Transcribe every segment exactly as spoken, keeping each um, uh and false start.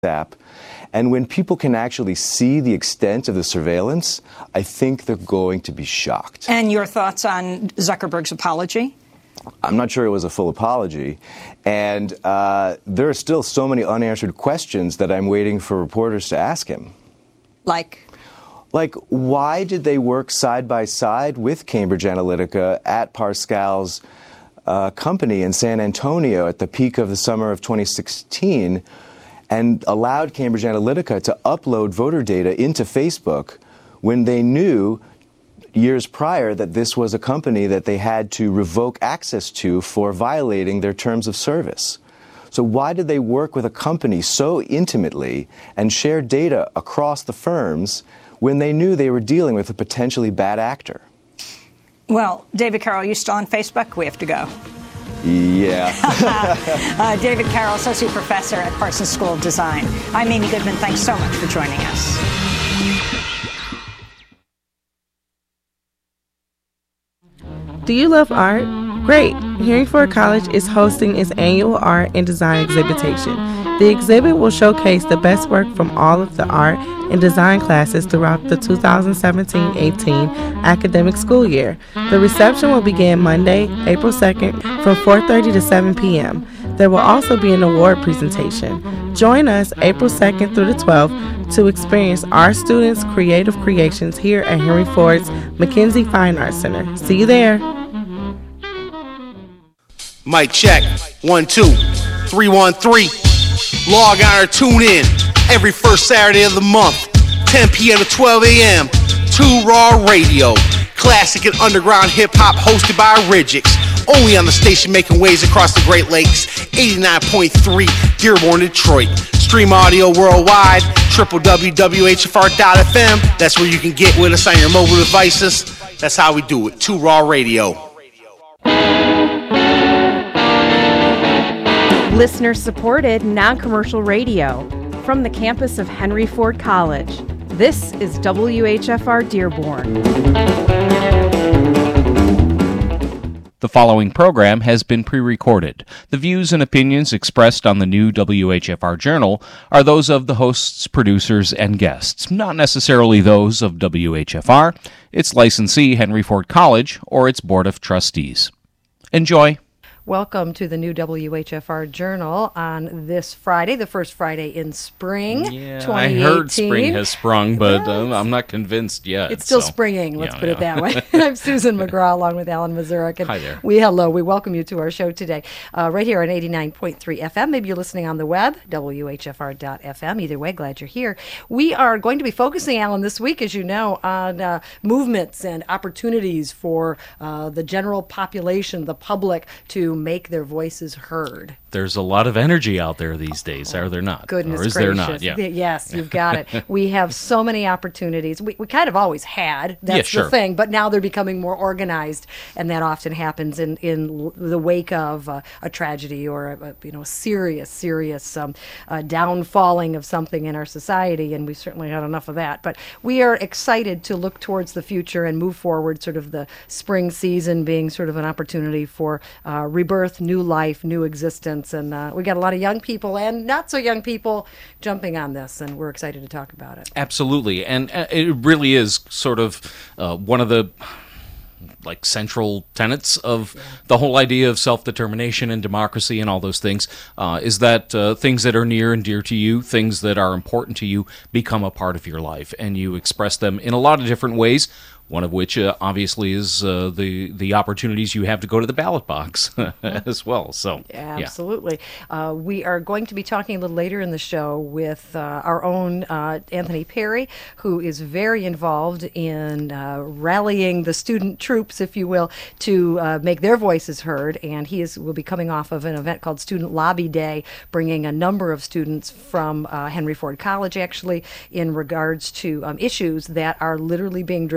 app. And when people can actually see the extent of the surveillance, I think they're going to be shocked. And your thoughts on Zuckerberg's apology? I'm not sure it was a full apology. And uh, there are still so many unanswered questions that I'm waiting for reporters to ask him. Like? Like, why did they work side by side with Cambridge Analytica at Pascal's uh, company in San Antonio at the peak of the summer of twenty sixteen and allowed Cambridge Analytica to upload voter data into Facebook when they knew years prior that this was a company that they had to revoke access to for violating their terms of service? So why did they work with a company so intimately and share data across the firms when they knew they were dealing with a potentially bad actor? Well, David Carroll, you still on Facebook? We have to go. Yeah. uh, David Carroll, Associate Professor at Parsons School of Design. I'm Amy Goodman. Thanks so much for joining us. Do you love art? Great! Henry Ford College is hosting its annual Art and Design Exhibitation. The exhibit will showcase the best work from all of the art and design classes throughout the two thousand seventeen eighteen academic school year. The reception will begin Monday, April second from four thirty to seven p.m. There will also be an award presentation. Join us April second through the twelfth to experience our students' creative creations here at Henry Ford's McKenzie Fine Arts Center. See you there. Mic check. One, two, three, one, three. Log on or tune in every first Saturday of the month, ten p.m. to twelve a.m. Two Raw Radio. Classic and underground hip-hop hosted by Rigix. Only on the station making waves across the Great Lakes. eighty-nine point three Dearborn, Detroit. Stream audio worldwide. w w w dot w h f r dot f m. That's where you can get with us on your mobile devices. That's how we do it. Two Raw Radio. Listener-supported, non-commercial radio from the campus of Henry Ford College. This is W H F R Dearborn. The following program has been pre-recorded. The views and opinions expressed on the new W H F R Journal are those of the hosts, producers, and guests, not necessarily those of W H F R, its licensee, Henry Ford College, or its Board of Trustees. Enjoy. Welcome to the new W H F R Journal on this Friday, the first Friday in spring, yeah, twenty eighteen. I heard spring has sprung, but uh, I'm not convinced yet. It's still so. springing, let's yeah, put yeah. it that way. I'm Susan McGraw along with Alan Mazurek. And Hi there. We, hello, we welcome you to our show today, uh, right here on eighty-nine point three F M. Maybe you're listening on the web, w h f r dot f m. Either way, glad you're here. We are going to be focusing, Alan, this week, as you know, on uh, movements and opportunities for uh, the general population, the public, to make their voices heard. There's a lot of energy out there these days, are there not? Goodness or is gracious. there not? Yeah. Yes, you've got it. We have so many opportunities. We, we kind of always had. That's yeah, sure. the thing. But now they're becoming more organized, and that often happens in, in the wake of uh, a tragedy or a, a you know serious, serious um, uh, downfalling of something in our society, and we've certainly had enough of that. But we are excited to look towards the future and move forward, sort of the spring season being sort of an opportunity for uh, rebirth, new life, new existence. And uh, we got a lot of young people and not so young people jumping on this, and we're excited to talk about it. Absolutely. And uh, it really is sort of uh, one of the like central tenets of yeah. the whole idea of self-determination and democracy and all those things, uh, is that uh, things that are near and dear to you, things that are important to you, become a part of your life, and you express them in a lot of different ways. One of which, uh, obviously, is uh, the the opportunities you have to go to the ballot box as well. So, absolutely, yeah. uh, we are going to be talking a little later in the show with uh, our own uh, Anthony Perry, who is very involved in uh, rallying the student troops, if you will, to uh, make their voices heard. And he is will be coming off of an event called Student Lobby Day, bringing a number of students from uh, Henry Ford College, actually, in regards to um, issues that are literally being driven by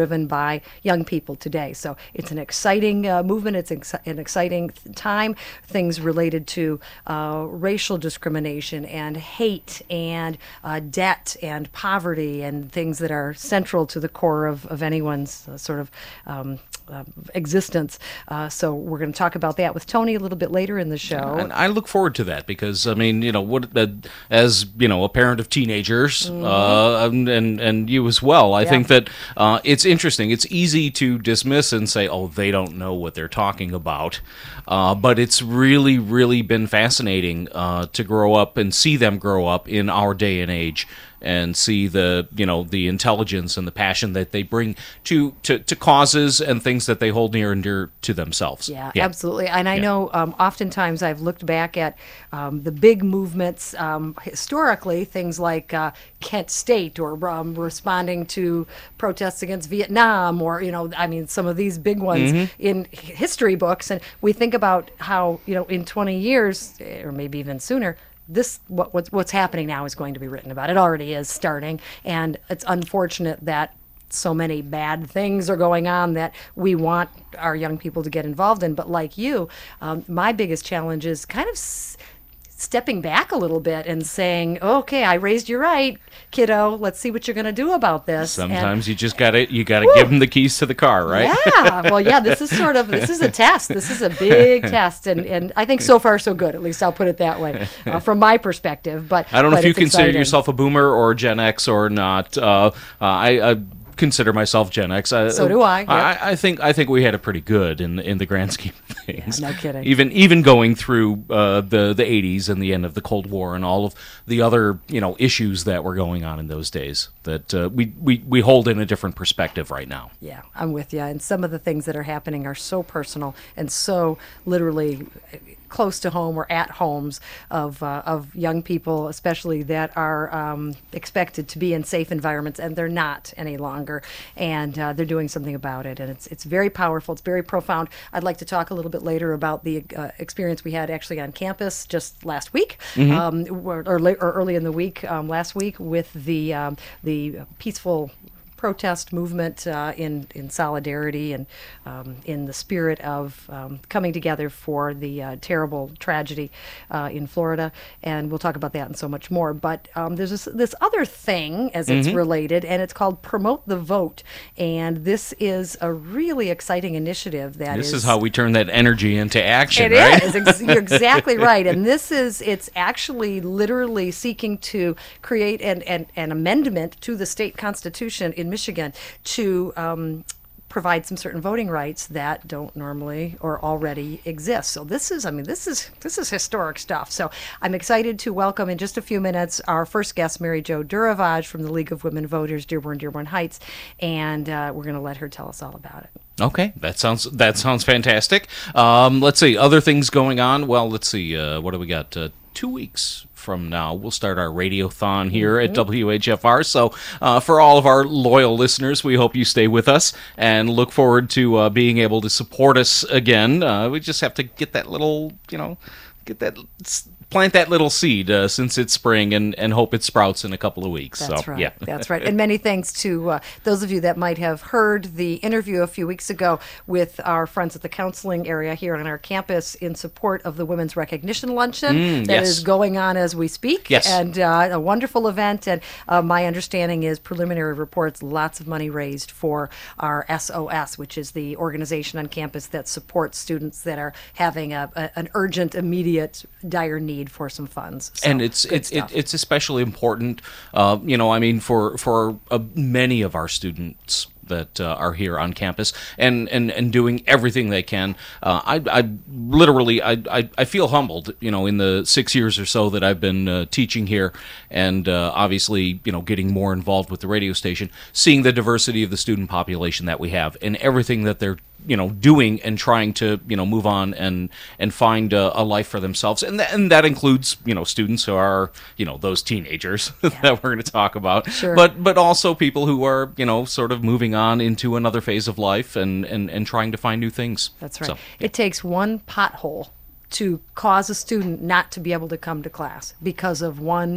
by young people today. So it's an exciting uh, movement. It's ex- an exciting th- time. Things related to uh, racial discrimination and hate and uh, debt and poverty and things that are central to the core of, of anyone's uh, sort of um, uh, existence. Uh, so we're going to talk about that with Tony a little bit later in the show. And I look forward to that because, I mean, you know, what uh, as, you know, a parent of teenagers, mm-hmm. uh, and, and you as well, I yeah. think that uh, it's interesting. It's easy to dismiss and say, oh, they don't know what they're talking about. Uh, but it's really, really been fascinating uh, to grow up and see them grow up in our day and age and see the, you know, the intelligence and the passion that they bring to, to, to causes and things that they hold near and dear to themselves. Yeah, yeah. absolutely. And I yeah. know um, oftentimes I've looked back at um, the big movements um, historically, things like uh, Kent State or um, responding to protests against Vietnam or, you know, I mean, some of these big ones mm-hmm. in history books. And we think about how, you know, in twenty years or maybe even sooner, this what what's, what's happening now is going to be written about. It already is starting, and it's unfortunate that so many bad things are going on that we want our young people to get involved in. But like you, um, my biggest challenge is kind of s- stepping back a little bit and saying, okay, I raised you right, kiddo. Let's see what you're going to do about this. Sometimes and, you just got to you got to give them the keys to the car, right? Yeah. Well, yeah, this is sort of, this is a test. This is a big test. And, and I think so far so good. At least I'll put it that way uh, from my perspective. But I don't know but if you it's consider exciting. yourself a boomer or Gen X or not. Uh, uh, I, I consider myself Gen X. I, so do I. Yep. I. I think I think we had it pretty good in in the grand scheme of things. Yeah, no kidding. Even even going through uh, the the eighties and the end of the Cold War and all of the other, you know, issues that were going on in those days that uh, we, we we hold in a different perspective right now. Yeah, I'm with you. And some of the things that are happening are so personal and so literally close to home or at homes of uh, of young people, especially that are um, expected to be in safe environments, and they're not any longer. And uh, they're doing something about it, and it's it's very powerful. It's very profound. I'd like to talk a little bit later about the uh, experience we had actually on campus just last week, mm-hmm. um, or, or, la- or early in the week um, last week with the um, the peaceful protest movement uh, in in solidarity and um, in the spirit of um, coming together for the uh, terrible tragedy uh, in Florida, and we'll talk about that and so much more. But um, there's this, this other thing as it's mm-hmm. related, and it's called Promote the Vote, and this is a really exciting initiative. That this is, is how we turn that energy into action. It right? is. Ex- you're exactly right, and this is it's actually literally seeking to create an an, an amendment to the state constitution in Michigan to um, provide some certain voting rights that don't normally or already exist. So this is, I mean, this is this is historic stuff. So I'm excited to welcome in just a few minutes our first guest, Mary Jo Duravaj from the League of Women Voters, Dearborn, Dearborn Heights, and uh, we're going to let her tell us all about it. Okay, that sounds that sounds fantastic. Um, let's see, other things going on. Well, let's see, uh, what do we got? Uh, two weeks from now, we'll start our radiothon here mm-hmm. at W H F R. So uh, for all of our loyal listeners, we hope you stay with us and look forward to uh, being able to support us again. Uh, we just have to get that little, you know, get that... plant that little seed uh, since it's spring and, and hope it sprouts in a couple of weeks. That's so, right. Yeah. That's right. And many thanks to uh, those of you that might have heard the interview a few weeks ago with our friends at the counseling area here on our campus in support of the Women's Recognition Luncheon mm, that yes. is going on as we speak. Yes. And uh, a wonderful event. And uh, my understanding is preliminary reports, lots of money raised for our S O S, which is the organization on campus that supports students that are having a, a, an urgent, immediate, dire need for some funds. So, and it's it's it, it's especially important, uh, you know, I mean, for for uh, many of our students that uh, are here on campus and, and, and doing everything they can. Uh, I, I literally, I, I, I feel humbled, you know, in the six years or so that I've been uh, teaching here and uh, obviously, you know, getting more involved with the radio station, seeing the diversity of the student population that we have and everything that they're, you know, doing and trying to, you know, move on and and find a, a life for themselves. And, th- and that includes, you know, students who are, you know, those teenagers yeah. that we're going to talk about. Sure. But but also people who are, you know, sort of moving on into another phase of life and, and, and trying to find new things. That's right. So, it takes one pothole to cause a student not to be able to come to class because of one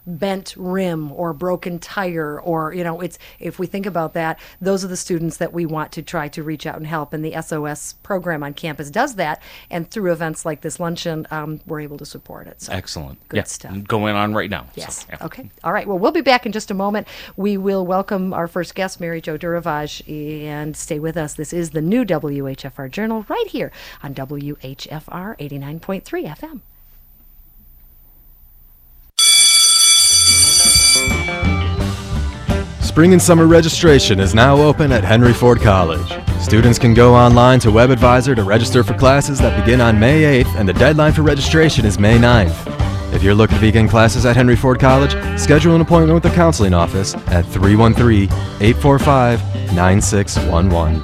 bent rim or broken tire, or, you know, it's, if we think about that, those are the students that we want to try to reach out and help. And the S O S program on campus does that. And through events like this luncheon, um, we're able to support it. So Excellent. Good yeah. stuff. Going on right now. Yes. So, yeah. Okay. All right. Well, we'll be back in just a moment. We will welcome our first guest, Mary Jo Duravaj, and stay with us. This is the new W H F R Journal right here on W H F R eighty-nine point three F M. Spring and summer registration is now open at Henry Ford College. Students can go online to WebAdvisor to register for classes that begin on May eighth, and the deadline for registration is May ninth. If you're looking to begin classes at Henry Ford College, schedule an appointment with the counseling office at three one three, eight four five, nine six one one.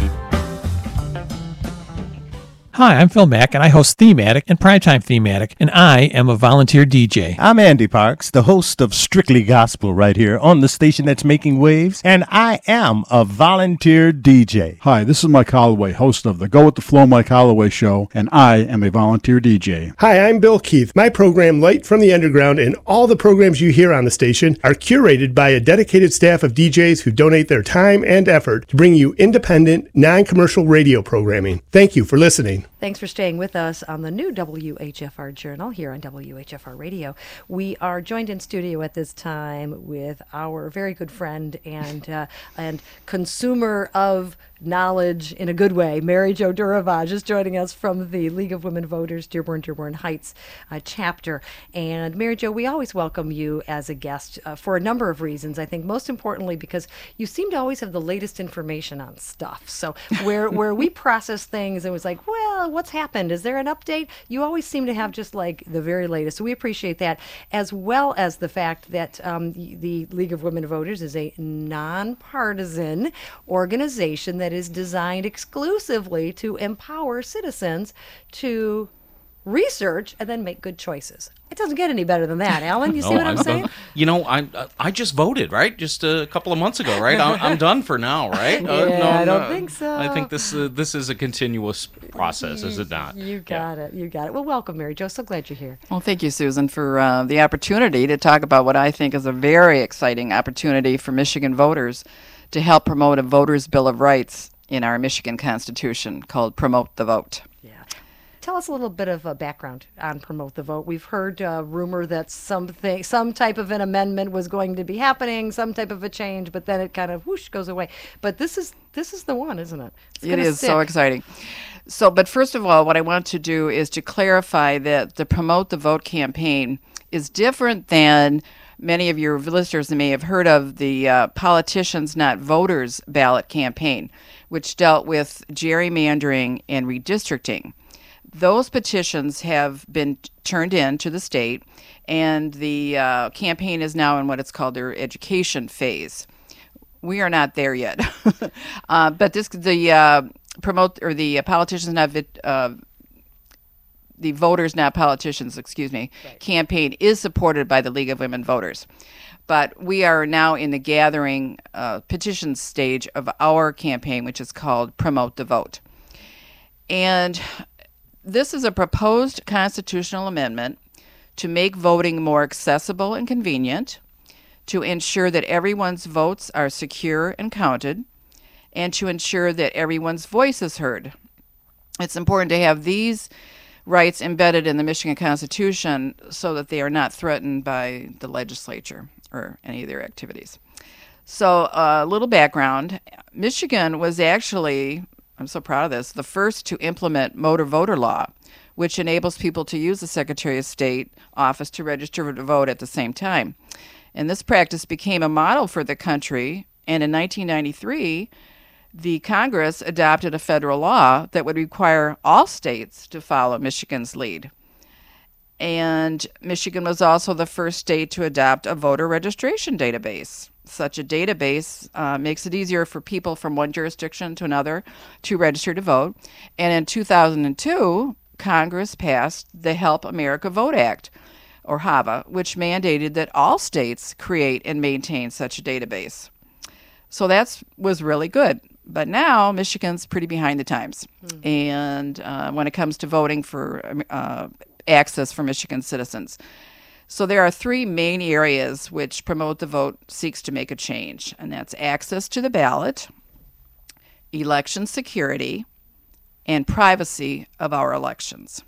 Hi, I'm Phil Mack, and I host Thematic and Primetime Thematic, and I am a volunteer D J. I'm Andy Parks, the host of Strictly Gospel right here on the station that's making waves, and I am a volunteer D J. Hi, this is Mike Holloway, host of the Go With The Flow Mike Holloway Show, and I am a volunteer D J. Hi, I'm Bill Keith. My program, Light from the Underground, and all the programs you hear on the station are curated by a dedicated staff of D Js who donate their time and effort to bring you independent, non-commercial radio programming. Thank you for listening. Thanks for staying with us on the new W H F R Journal here on W H F R Radio. We are joined in studio at this time with our very good friend and uh, and consumer of knowledge in a good way, Mary Jo Duravaj is joining us from the League of Women Voters Dearborn Dearborn Heights uh, chapter. And Mary Jo, we always welcome you as a guest uh, for a number of reasons. I think most importantly because you seem to always have the latest information on stuff. So where where we process things, it was like, well, what's happened? Is there an update? You always seem to have just like the very latest. So we appreciate that, as well as the fact that um, the League of Women Voters is a nonpartisan organization that is designed exclusively to empower citizens to research and then make good choices. It doesn't get any better than that, Alan. You see no, what I'm, I'm saying? You know, I I just voted, right? Just a couple of months ago, right? I'm, I'm done for now, right? Yeah, uh, no, I don't no, think so. I think this uh, this is a continuous process, is it not? You got yeah. it. You got it. Well, welcome, Mary Jo. So glad you're here. Well, thank you, Susan, for uh, the opportunity to talk about what I think is a very exciting opportunity for Michigan voters to help promote a voters' Bill of Rights in our Michigan Constitution called Promote the Vote. Tell us a little bit of a background on Promote the Vote. We've heard uh, rumor that something, some type of an amendment was going to be happening, some type of a change, but then it kind of whoosh goes away. But this is this is the one, isn't it? It's it is stick. So exciting. So, but first of all, what I want to do is to clarify that the Promote the Vote campaign is different than many of your listeners may have heard of the uh, Politicians Not Voters ballot campaign, which dealt with gerrymandering and redistricting. Those petitions have been t- turned in to the state, and the uh, campaign is now in what it's called their education phase. We are not there yet, uh, but this the uh, promote or the uh, politicians not uh, the voters not politicians, excuse me, right. campaign is supported by the League of Women Voters, but we are now in the gathering uh, petition stage of our campaign, which is called Promote the Vote, and this is a proposed constitutional amendment to make voting more accessible and convenient, to ensure that everyone's votes are secure and counted, and to ensure that everyone's voice is heard. It's important to have these rights embedded in the Michigan Constitution so that they are not threatened by the legislature or any of their activities. So a uh, little background. Michigan was actually, I'm so proud of this, the first to implement motor voter law, which enables people to use the Secretary of State office to register to vote at the same time. And this practice became a model for the country, and in nineteen ninety-three, the Congress adopted a federal law that would require all states to follow Michigan's lead. And Michigan was also the first state to adopt a voter registration database. Such a database uh, makes it easier for people from one jurisdiction to another to register to vote. And in two thousand two, Congress passed the Help America Vote Act, or HAVA, which mandated that all states create and maintain such a database. So that was really good. But now Michigan's pretty behind the times. Mm. And uh, when it comes to voting for uh, access for Michigan citizens. So there are three main areas which Promote the Vote seeks to make a change, and that's access to the ballot, election security, and privacy of our elections.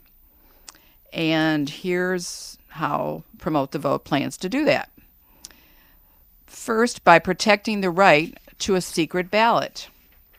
And here's how Promote the Vote plans to do that. First, by protecting the right to a secret ballot.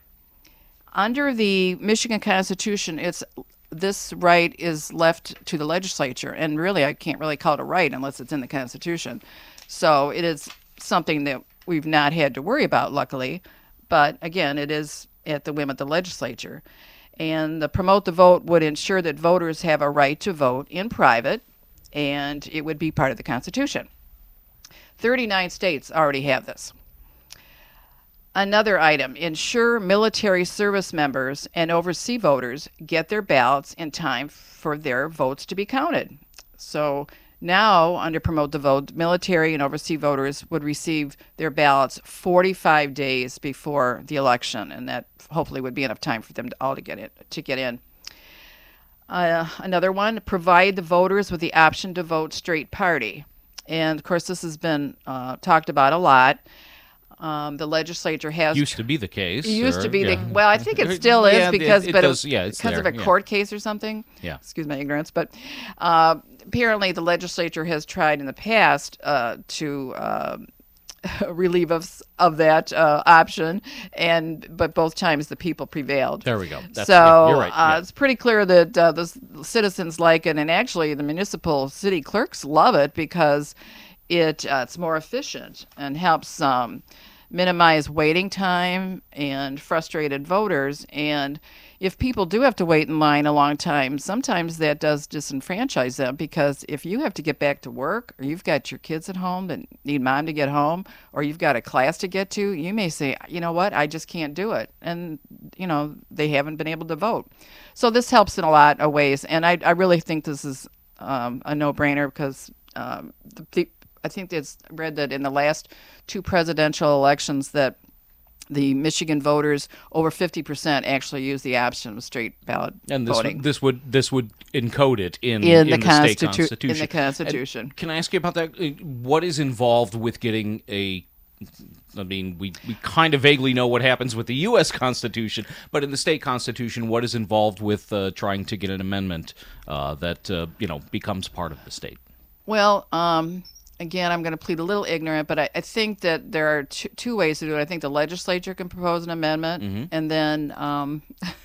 Under the Michigan Constitution, it's this right is left to the legislature, and really I can't really call it a right unless it's in the Constitution. So it is something that we've not had to worry about, luckily, but again, it is at the whim of the legislature. And the Promote the Vote would ensure that voters have a right to vote in private, and it would be part of the Constitution. thirty-nine states already have this. Another item, ensure military service members and overseas voters get their ballots in time for their votes to be counted. So now, under Promote the Vote, military and overseas voters would receive their ballots forty-five days before the election, and that hopefully would be enough time for them to all to get in. To get in. Uh, another one, provide the voters with the option to vote straight party. And of course, this has been uh, talked about a lot. Um, the legislature has used to be the case. It used or, to be yeah. the well. I think it still is yeah, because, it, it but does, it, yeah, it's because there, of a yeah. court case or something. Yeah. Excuse my ignorance, but uh, apparently the legislature has tried in the past uh, to uh, relieve us of that uh, option, and but both times the people prevailed. There we go. That's, so yeah, you're right. uh, yeah. it's pretty clear that uh, the citizens like it, and actually the municipal city clerks love it because it uh, it's more efficient and helps um, minimize waiting time and frustrated voters. And if people do have to wait in line a long time, sometimes that does disenfranchise them, because if you have to get back to work, or you've got your kids at home that need mom to get home, or you've got a class to get to, you may say, you know what, I just can't do it. And, you know, they haven't been able to vote. So this helps in a lot of ways. And I, I really think this is um, a no-brainer because um, the, the I think it's read that in the last two presidential elections that the Michigan voters, over fifty percent actually use the option of straight ballot and this, voting. this would this would encode it in, in, in the, the state Constitu- constitution. In the Constitution. And can I ask you about that? What is involved with getting a I mean, we, we kind of vaguely know what happens with the U S Constitution, but in the state constitution, what is involved with uh, trying to get an amendment uh, that uh, you know becomes part of the state? Well, um, again, I'm going to plead a little ignorant, but I, I think that there are two, two ways to do it. I think the legislature can propose an amendment, Mm-hmm. and then um,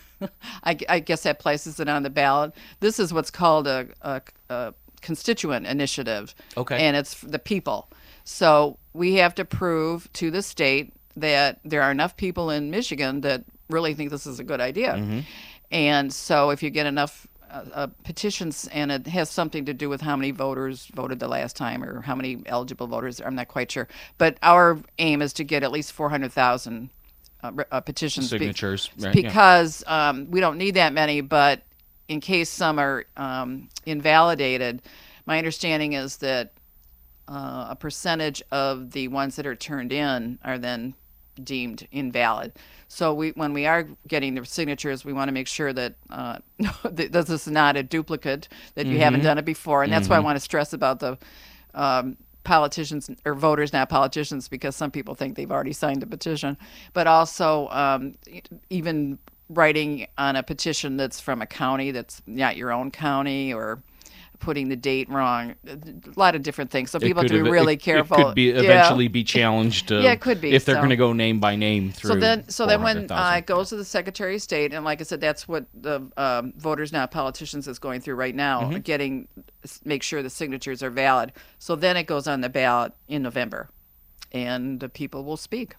I, I guess that places it on the ballot. This is what's called a, a, a constituent initiative, Okay. and it's the people. So we have to prove to the state that there are enough people in Michigan that really think this is a good idea. Mm-hmm. And so if you get enough uh, uh, petitions, and it has something to do with how many voters voted the last time or how many eligible voters, I'm not quite sure. But our aim is to get at least four hundred thousand uh, uh, petitions. Signatures, Be- right, because um, we don't need that many, but in case some are um, invalidated, my understanding is that Uh, a percentage of the ones that are turned in are then deemed invalid. So we, when we are getting the signatures, we want to make sure that uh, that this is not a duplicate, that you Mm-hmm. haven't done it before. And that's why I want to stress about the um, politicians or voters, not politicians, because some people think they've already signed a petition. But also um, even writing on a petition that's from a county that's not your own county, or putting the date wrong, a lot of different things. So It people have to could be ev- really it, careful. It could be Yeah. eventually be challenged. Uh, Yeah, it could be, if they're so- going to go name by name through. So then, so then when uh, four hundred thousand. it goes to the Secretary of State, and like I said, that's what the um, Voters Not Politicians is going through right now, Mm-hmm. getting make sure the signatures are valid. So then it goes on the ballot in November, and the people will speak.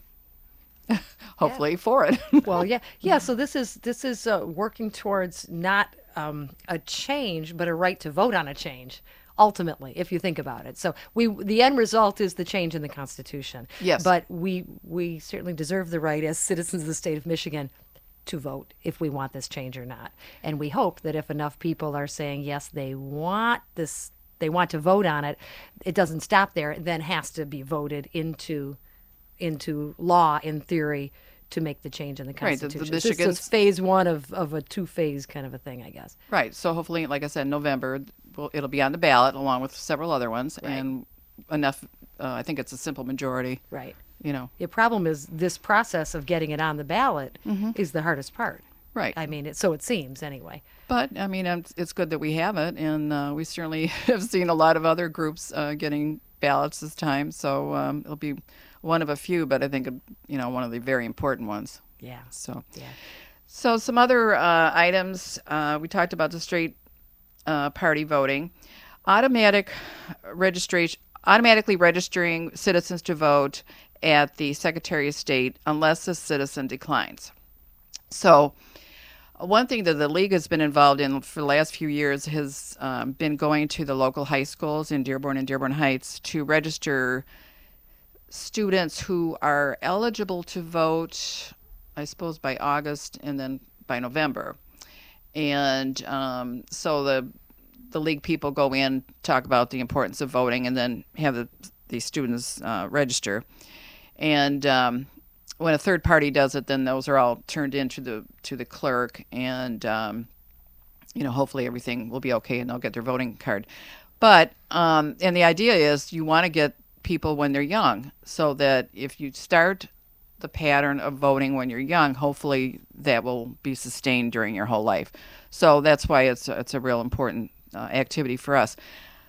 Hopefully for it. Well, yeah, yeah. So this is this is uh, working towards not um, a change, but a right to vote on a change. Ultimately, if you think about it, so we the end result is the change in the Constitution. Yes. But we we certainly deserve the right as citizens of the state of Michigan to vote if we want this change or not. And we hope that if enough people are saying yes, they want this, they want to vote on it, it doesn't stop there. It then has to be voted into into law in theory to make the change in the Right, the- the Constitution. This is Michigan's- phase one of, of a two-phase kind of a thing, I guess. Right. So hopefully, like I said, in November, well, it'll be on the ballot along with several other ones, Right. and enough. Uh, I think it's a simple majority. Right. You know. The problem is this process of getting it on the ballot is the hardest part. Right. I mean, it, so it seems anyway. But I mean, um, it's good that we have it, and uh, we certainly have seen a lot of other groups uh, getting ballots this time. So um, it'll be one of a few, but I think you know one of the very important ones. Yeah. So. Yeah. So some other uh, items uh, we talked about the straight uh, party voting, automatic registration, automatically registering citizens to vote at the Secretary of State unless a citizen declines. So. One thing that the league has been involved in for the last few years has um, been going to the local high schools in Dearborn and Dearborn Heights to register students who are eligible to vote, I suppose, by August and then by November. And um, so the the league people go in, talk about the importance of voting, and then have the, the students uh, register. And um, when a third party does it, then those are all turned in to the to the clerk, and um, you know, hopefully everything will be okay, and they'll get their voting card. But um, and the idea is you want to get people when they're young, so that if you start the pattern of voting when you're young, hopefully that will be sustained during your whole life. So that's why it's it's a real important uh, activity for us.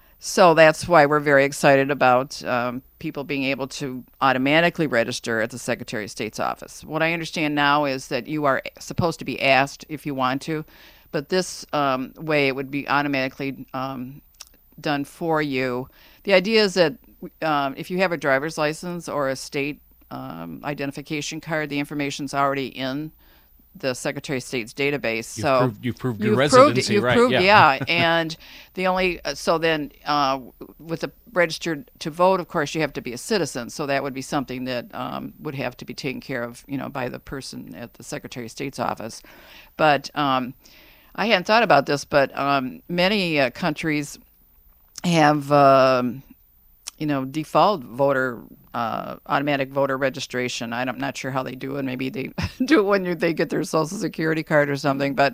So that's why we're very excited about um, people being able to automatically register at the Secretary of State's office. What I understand now is that you are supposed to be asked if you want to, but this um, way it would be automatically um, done for you. The idea is that um, if you have a driver's license or a state um, identification card, the information's already in the Secretary of State's database. You've so proved, you've proved your you've residency, proved, you've right? Proved, yeah. yeah. And the only uh, so then uh, with the registered to vote, of course, you have to be a citizen. So that would be something that um, would have to be taken care of, you know, by the person at the Secretary of State's office. But um, I hadn't thought about this, but um, many uh, countries have. Um, you know, default voter, uh, automatic voter registration. I'm not sure how they do it. Maybe they do it when you, they get their Social Security card or something. But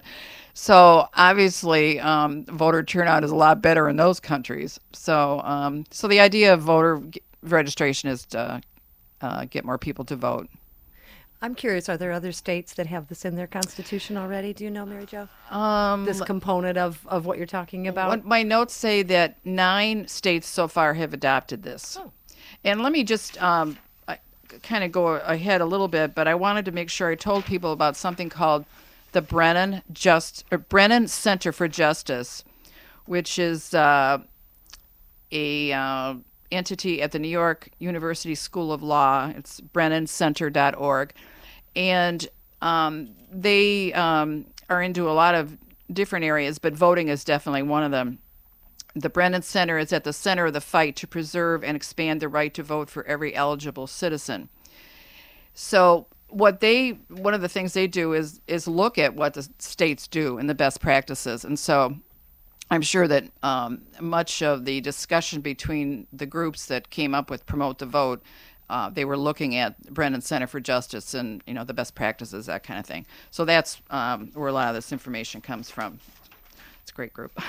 so obviously, um, voter turnout is a lot better in those countries. So, um, so the idea of voter registration is to uh, get more people to vote. I'm curious, are there other states that have this in their constitution already? Do you know, Mary Jo? Um, this component of, of what you're talking about? What my notes say that nine states so far have adopted this. Oh. And let me just um, kind of go ahead a little bit, but I wanted to make sure I told people about something called the Brennan Just or Brennan Center for Justice, which is uh, a uh, entity at the New York University School of Law. It's brennan center dot org. And um, they um, are into a lot of different areas, but voting is definitely one of them. The Brennan Center is at the center of the fight to preserve and expand the right to vote for every eligible citizen. So what they, one of the things they do is is look at what the states do and the best practices. And so I'm sure that um, much of the discussion between the groups that came up with Promote the Vote, uh, they were looking at Brennan Center for Justice and, you know, the best practices, that kind of thing. So that's um, where a lot of this information comes from. It's a great group.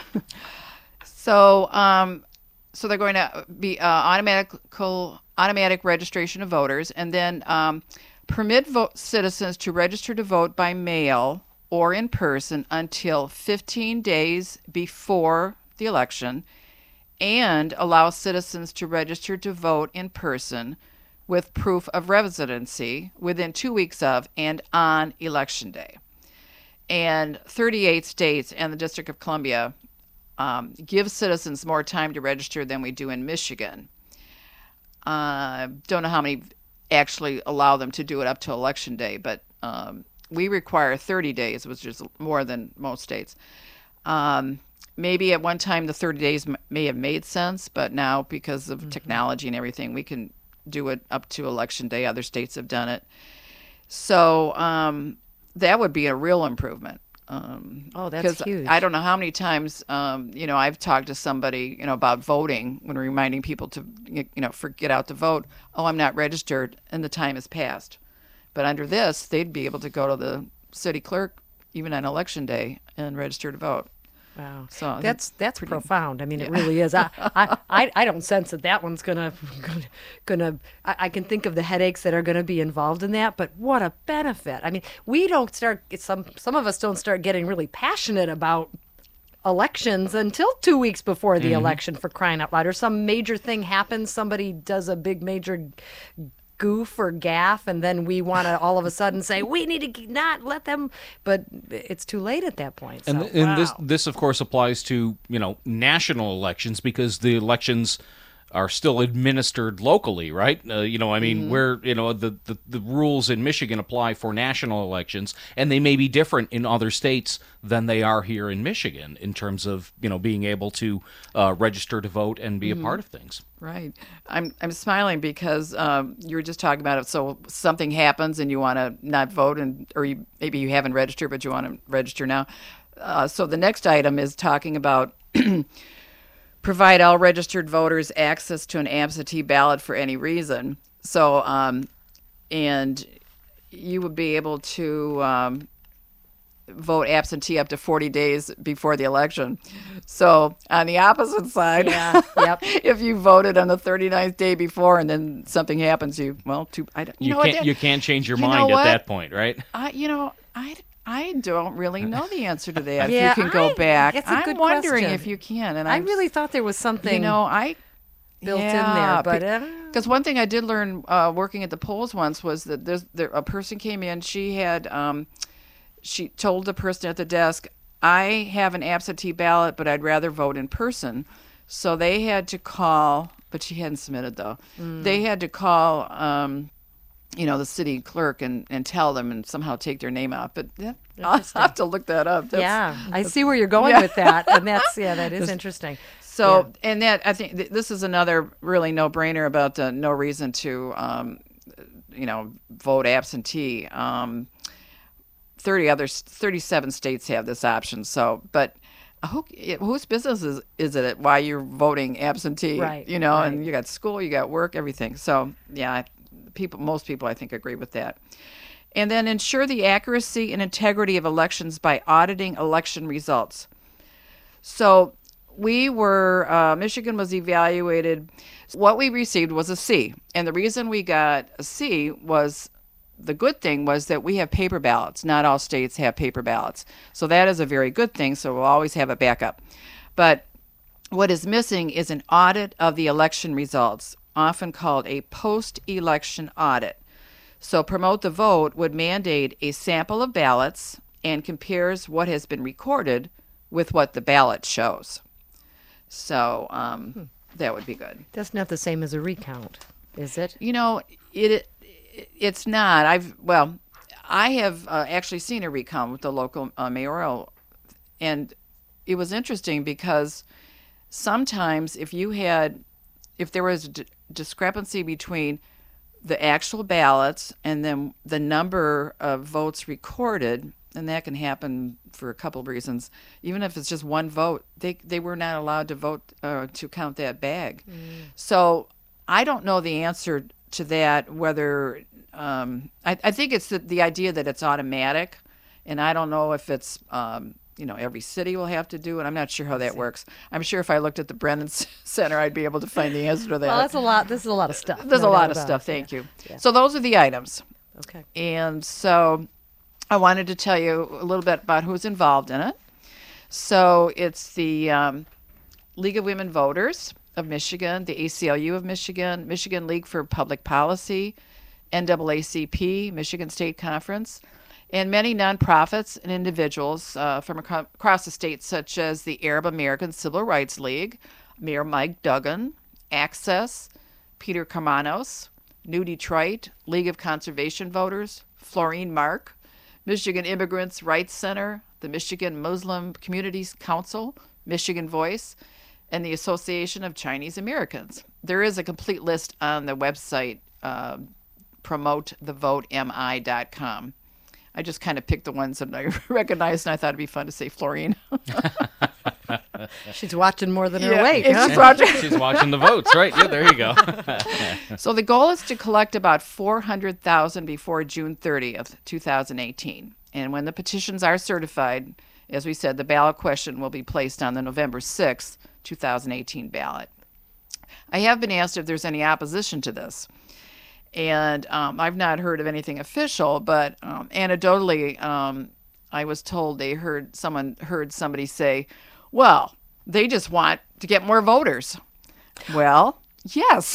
so, um, so they're going to be uh, automatic automatic registration of voters, and then um, permit vote citizens to register to vote by mail or in person until fifteen days before the election, and allow citizens to register to vote in person with proof of residency within two weeks of and on election day. And thirty-eight states and the District of Columbia um, give citizens more time to register than we do in Michigan. I uh, don't know how many actually allow them to do it up to election day, but um, we require thirty days, which is more than most states. Um, maybe at one time the thirty days m- may have made sense, but now because of mm-hmm. technology and everything, we can do it up to election day. Other states have done it. So um, that would be a real improvement. Um, oh, that's huge. I don't know how many times, um, you know, I've talked to somebody, you know, about voting when reminding people to, you know, for, get out to vote. Oh, I'm not registered, and the time has passed. But under this, they'd be able to go to the city clerk even on election day and register to vote. Wow. So that's that's pretty, profound. I mean, yeah. it really is. I, I, I, I don't sense that that one's gonna gonna. gonna I, I can think of the headaches that are going to be involved in that, but what a benefit! I mean, we don't start. Some some of us don't start getting really passionate about elections until two weeks before the Mhm. election, for crying out loud, or some major thing happens. Somebody does a big major goof or gaffe, and then we want to all of a sudden say we need to not let them, but it's too late at that point. So, And, and wow. this, this, of course, applies to, you know, national elections, because the elections are still administered locally, right? Uh, you know, I mean, Mm-hmm. where, you know, the, the, the rules in Michigan apply for national elections, and they may be different in other states than they are here in Michigan in terms of, you know, being able to uh, register to vote and be Mhm. a part of things. Right. I'm I'm smiling because um, you were just talking about it. So something happens and you want to not vote, and or you, maybe you haven't registered, but you want to register now. Uh, so the next item is talking about provide all registered voters access to an absentee ballot for any reason. So, um, and you would be able to um, vote absentee up to forty days before the election. So on the opposite side, Yeah, yep. if you voted on the thirty-ninth day before and then something happens, you, well, too, I don't, you, You, know what, can't Dan? you can't change your You know mind at what? that point, right? I, you know, I, I don't really know the answer to that. Yeah, if you can go I- back. it's a I'm good wondering question. if you can. And I I'm, really thought there was something, you know, I built in yeah, there, but uh, because one thing I did learn uh, working at the polls once was that there's there, a person came in. She had um, she told the person at the desk, "I have an absentee ballot, but I'd rather vote in person." So they had to call, but she hadn't submitted though. Mm. They had to call, um, you know, the city clerk and, and tell them and somehow take their name out. But yeah, I'll have to look that up. That's- yeah, I see where you're going Yeah. with that, and that's yeah, that is Just- interesting. So, and that I think th- this is another really no-brainer about uh, no reason to, um, you know, vote absentee. Um, Thirty others, thirty-seven states have this option. So, but who, whose business is is it why you're voting absentee? Right, You know, right. and you got school, you got work, everything. So, yeah, I- people, most people, I think, agree with that. And then ensure the accuracy and integrity of elections by auditing election results. So we were, uh, Michigan was evaluated. What we received was a C. And the reason we got a C was, the good thing was that we have paper ballots. Not all states have paper ballots. So that is a very good thing. So we'll always have a backup. But what is missing is an audit of the election results, often called a post-election audit. So Promote the Vote would mandate a sample of ballots and compares what has been recorded with what the ballot shows. So um, Hmm. that would be good. That's not the same as a recount, is it? You know, it it's not. I've well, I have uh, actually seen a recount with the local uh, mayoral, and it was interesting because sometimes if you had, if there was a d- discrepancy between the actual ballots and then the number of votes recorded, and that can happen for a couple of reasons. Even if it's just one vote, they they were not allowed to vote uh, to count that bag. Mm. So I don't know the answer to that. Whether um, I, I think it's the, the idea that it's automatic, and I don't know if it's um, you know every city will have to do it. I'm not sure how that works. I'm sure if I looked at the Brennan Center, I'd be able to find the answer to that. Well, that's a lot. This is a lot of stuff. There's no a lot doubt of about stuff. it. Thank Yeah. you. Yeah. So those are the items. Okay. And so I wanted to tell you a little bit about who's involved in it. So it's the um, League of Women Voters of Michigan, the A C L U of Michigan, Michigan League for Public Policy, N double A C P, Michigan State Conference, and many nonprofits and individuals uh, from ac- across the state, such as the Arab American Civil Rights League, Mayor Mike Duggan, Access, Peter Carmanos, New Detroit, League of Conservation Voters, Florine Mark, Michigan Immigrants' Rights Center, the Michigan Muslim Communities Council, Michigan Voice, and the Association of Chinese Americans. There is a complete list on the website, uh, promote the vote M I dot com. I just kind of picked the ones that I recognized, and I thought it'd be fun to say Florine. She's watching more than her Yeah, weight. if Huh? she's watching. She's watching the votes, right? Yeah, there you go. So the goal is to collect about four hundred thousand before June thirtieth, two thousand eighteen. And when the petitions are certified, as we said, the ballot question will be placed on the November sixth, twenty eighteen ballot. I have been asked if there's any opposition to this. And um, I've not heard of anything official, but um, anecdotally, um, I was told they heard someone heard somebody say, well, they just want to get more voters. Well, yes.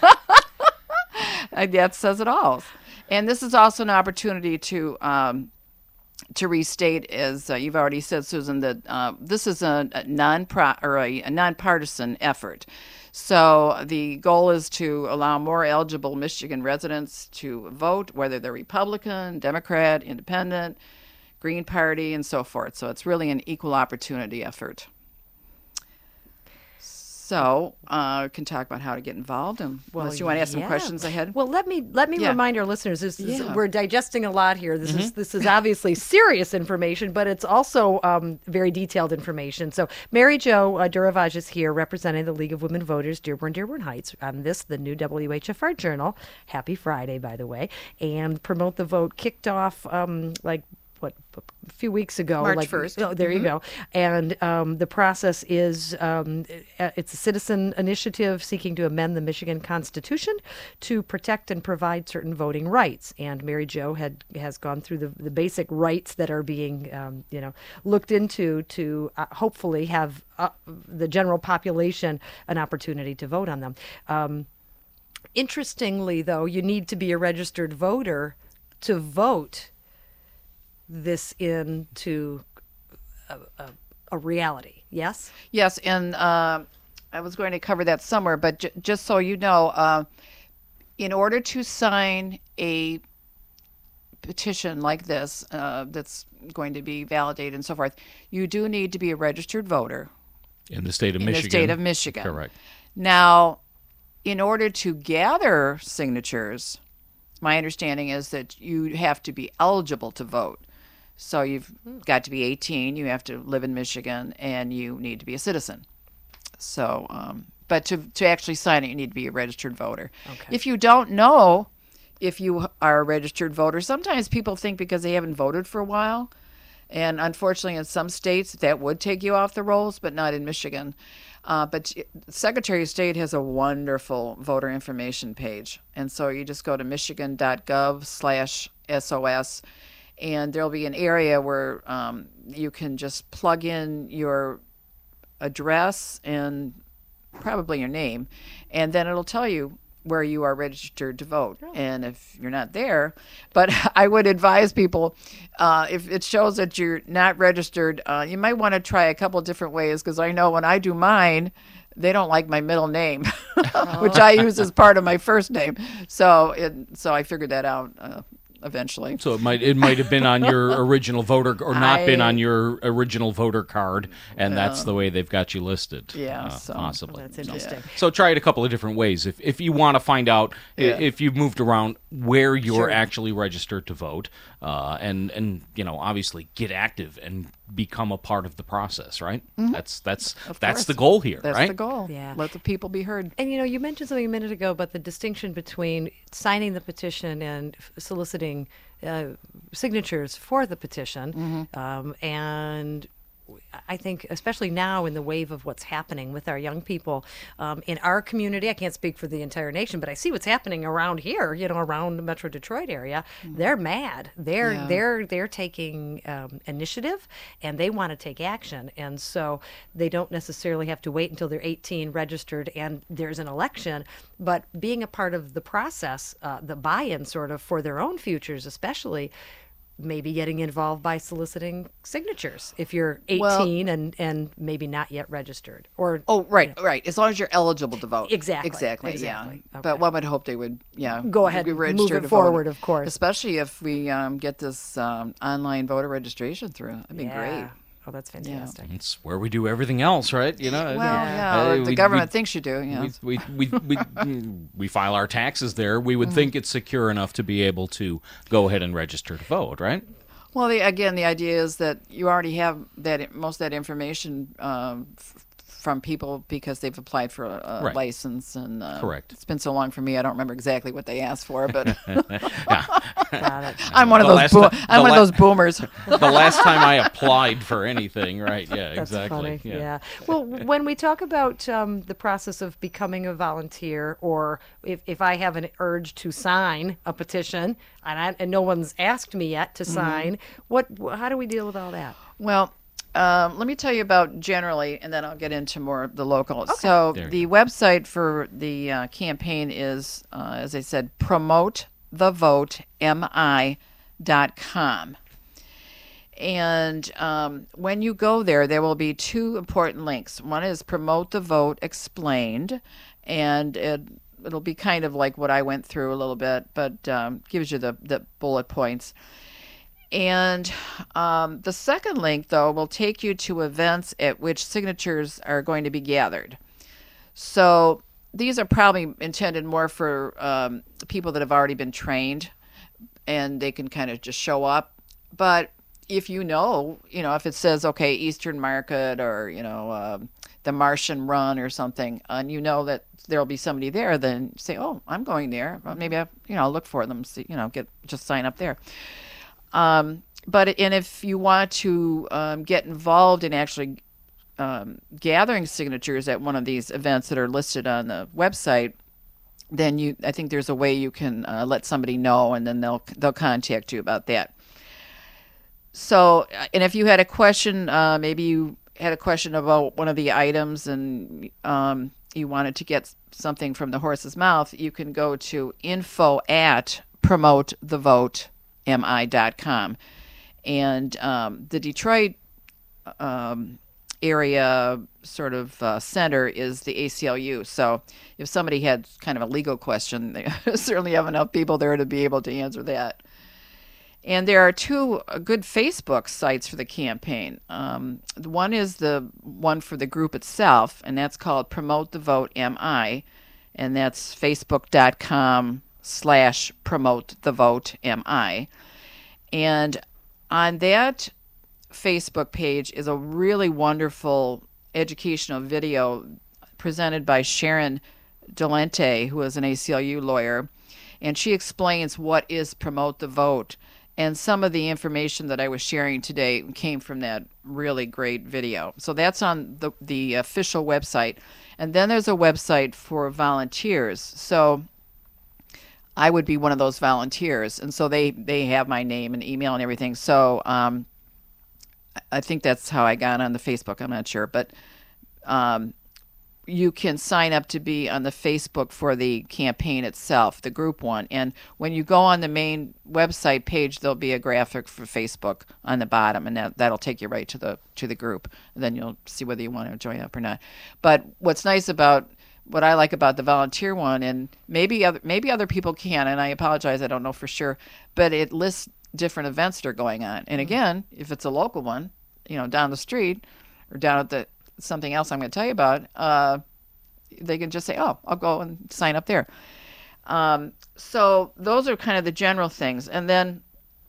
That says it all. And this is also an opportunity to um, to restate, as uh, you've already said, Susan, that uh, this is a, a non or a, a nonpartisan effort. So the goal is to allow more eligible Michigan residents to vote, whether they're Republican, Democrat, Independent, Green Party, and so forth. So it's really an equal opportunity effort. So, uh, can talk about how to get involved, and Well, unless you want to ask some yeah. questions ahead. Well, let me let me Yeah. remind our listeners. This is, Yeah. We're digesting a lot here. This is Mhm. this is obviously serious information, but it's also um, very detailed information. So, Mary Jo uh, Duravage is here, representing the League of Women Voters, Dearborn, Dearborn Heights, on this, the new W H F R Journal. Happy Friday, by the way. And Promote the Vote kicked off um, like. what a few weeks ago, March like, first. Oh, there you Mhm. go. And um, the process is um, i- it's a citizen initiative seeking to amend the Michigan Constitution to protect and provide certain voting rights. And Mary Jo had has gone through the, the basic rights that are being um, you know looked into to uh, hopefully have uh, the general population an opportunity to vote on them. Um, interestingly, though, you need to be a registered voter to vote this into a, a, a reality. Yes? Yes, and uh, I was going to cover that somewhere, but j- just so you know, uh, in order to sign a petition like this uh, that's going to be validated and so forth, you do need to be a registered voter. In the state of in Michigan. the state of Michigan. Correct. Now, in order to gather signatures, my understanding is that you have to be eligible to vote. So you've got to be eighteen, you have to live in Michigan, and you need to be a citizen. So, um, but to, to actually sign it, you need to be a registered voter. Okay. If you don't know if you are a registered voter, sometimes people think because they haven't voted for a while, and unfortunately in some states that would take you off the rolls, but not in Michigan. Uh, but Secretary of State has a wonderful voter information page. And so you just go to michigan.gov slash SOS, and there'll be an area where um, you can just plug in your address and probably your name, and then it'll tell you where you are registered to vote. And if you're not there, but I would advise people, uh, if it shows that you're not registered, uh, you might want to try a couple different ways, because I know when I do mine, they don't like my middle name, which I use as part of my first name. So it, so I figured that out uh, eventually. So it might it might have been on your original voter or not I- been on your original voter card, and that's Yeah. the way they've got you listed. Yeah, uh, so- possibly. That's interesting. So try it a couple of different ways. If if you want to find out i- Yeah. if you've moved around where you're Sure. actually registered to vote, uh, and and you know obviously get active and become a part of the process, right? Mhm. That's that's Of that's course. the goal here, That's right? the goal. Yeah. Let the people be heard. And you know, you mentioned something a minute ago about the distinction between signing the petition and f- soliciting uh, signatures for the petition. Um, and I think, especially now in the wave of what's happening with our young people um, in our community, I can't speak for the entire nation, but I see what's happening around here, you know, around the Metro Detroit area. They're mad. They're Yeah. they're they're taking um, initiative, and they want to take action. And so they don't necessarily have to wait until they're eighteen, registered, and there's an election. But being a part of the process, uh, the buy-in sort of for their own futures, especially. Maybe getting involved by soliciting signatures if you're Well- eighteen and, and maybe not yet registered. Or Oh, right, right. As long as you're eligible to vote. Exactly, Exactly, exactly. yeah. But one would hope they would, yeah. Go ahead be and move registered it to forward, vote. of course. Especially if we um, get this um, online voter registration through. That'd be Yeah. great. Oh, that's fantastic. It's where we do everything else, right? You know, Well, yeah, uh, or the we- government we- thinks you do, yeah. We we we, we, we file our taxes there. We would Mhm. think it's secure enough to be able to go ahead and register to vote, right? Well, the, again, the idea is that you already have that most of that information um, f- from people because they've applied for a, a Right. license. And uh, Correct. It's been so long for me, I don't remember exactly what they asked for, but Got it. I'm one of The those last bo- ti- I'm the one la- of those boomers. The last time I applied for anything, right? Yeah, That's exactly. funny. Yeah. Well, when we talk about um, the process of becoming a volunteer, or if, if I have an urge to sign a petition and, I, and no one's asked me yet to Mhm. sign, what? How do we deal with all that? Well, um, let me tell you about generally, and then I'll get into more of the local. Okay. So There you the website for the uh, campaign is, uh, as I said, promote the vote M I dot com. And um, when you go there, there will be two important links. One is Promote the Vote Explained, and it, it'll be kind of like what I went through a little bit, but um, gives you the, the bullet points. And um, the second link, though, will take you to events at which signatures are going to be gathered. So these are probably intended more for um, people that have already been trained, and they can kind of just show up. But if you know, you know, if it says, okay, Eastern Market or, you know, uh, the Martian Run or something, and you know that there'll be somebody there, then say, oh, I'm going there. Well, maybe I, you know, I'll look for them, see, you know, get just sign up there. Um, but, and if you want to um, get involved in actually um, gathering signatures at one of these events that are listed on the website, then you, I think there's a way you can uh, let somebody know, and then they'll they'll contact you about that. So, and if you had a question, uh, maybe you had a question about one of the items, and um, you wanted to get something from the horse's mouth, you can go to info at promote the vote M I dot com. And um, the Detroit um, area sort of uh, center is the A C L U. So if somebody had kind of a legal question, they certainly have enough people there to be able to answer that. And there are two uh, good Facebook sites for the campaign. Um, one is the one for the group itself, and that's called Promote the Vote M I, and that's facebook.com slash promote the vote M I. And on that Facebook page is a really wonderful educational video presented by Sharon Delente, who is an A C L U lawyer, and she explains what is Promote the Vote. And some of the information that I was sharing today came from that really great video. So that's on the, the official website. And then there's a website for volunteers. So I would be one of those volunteers. And so they, they have my name and email and everything. So um, I think that's how I got on the Facebook. I'm not sure. But um, you can sign up to be on the Facebook for the campaign itself, the group one. And when you go on the main website page, there'll be a graphic for Facebook on the bottom, and that, that'll take you right to the to the group. And then you'll see whether you want to join up or not. But what's nice about what I like about the volunteer one, and maybe other maybe other people can, and I apologize, I don't know for sure, but it lists different events that are going on. And again, if it's a local one, you know, down the street or down at the something else I'm going to tell you about, uh, they can just say, oh, I'll go and sign up there. Um, so those are kind of the general things. And then,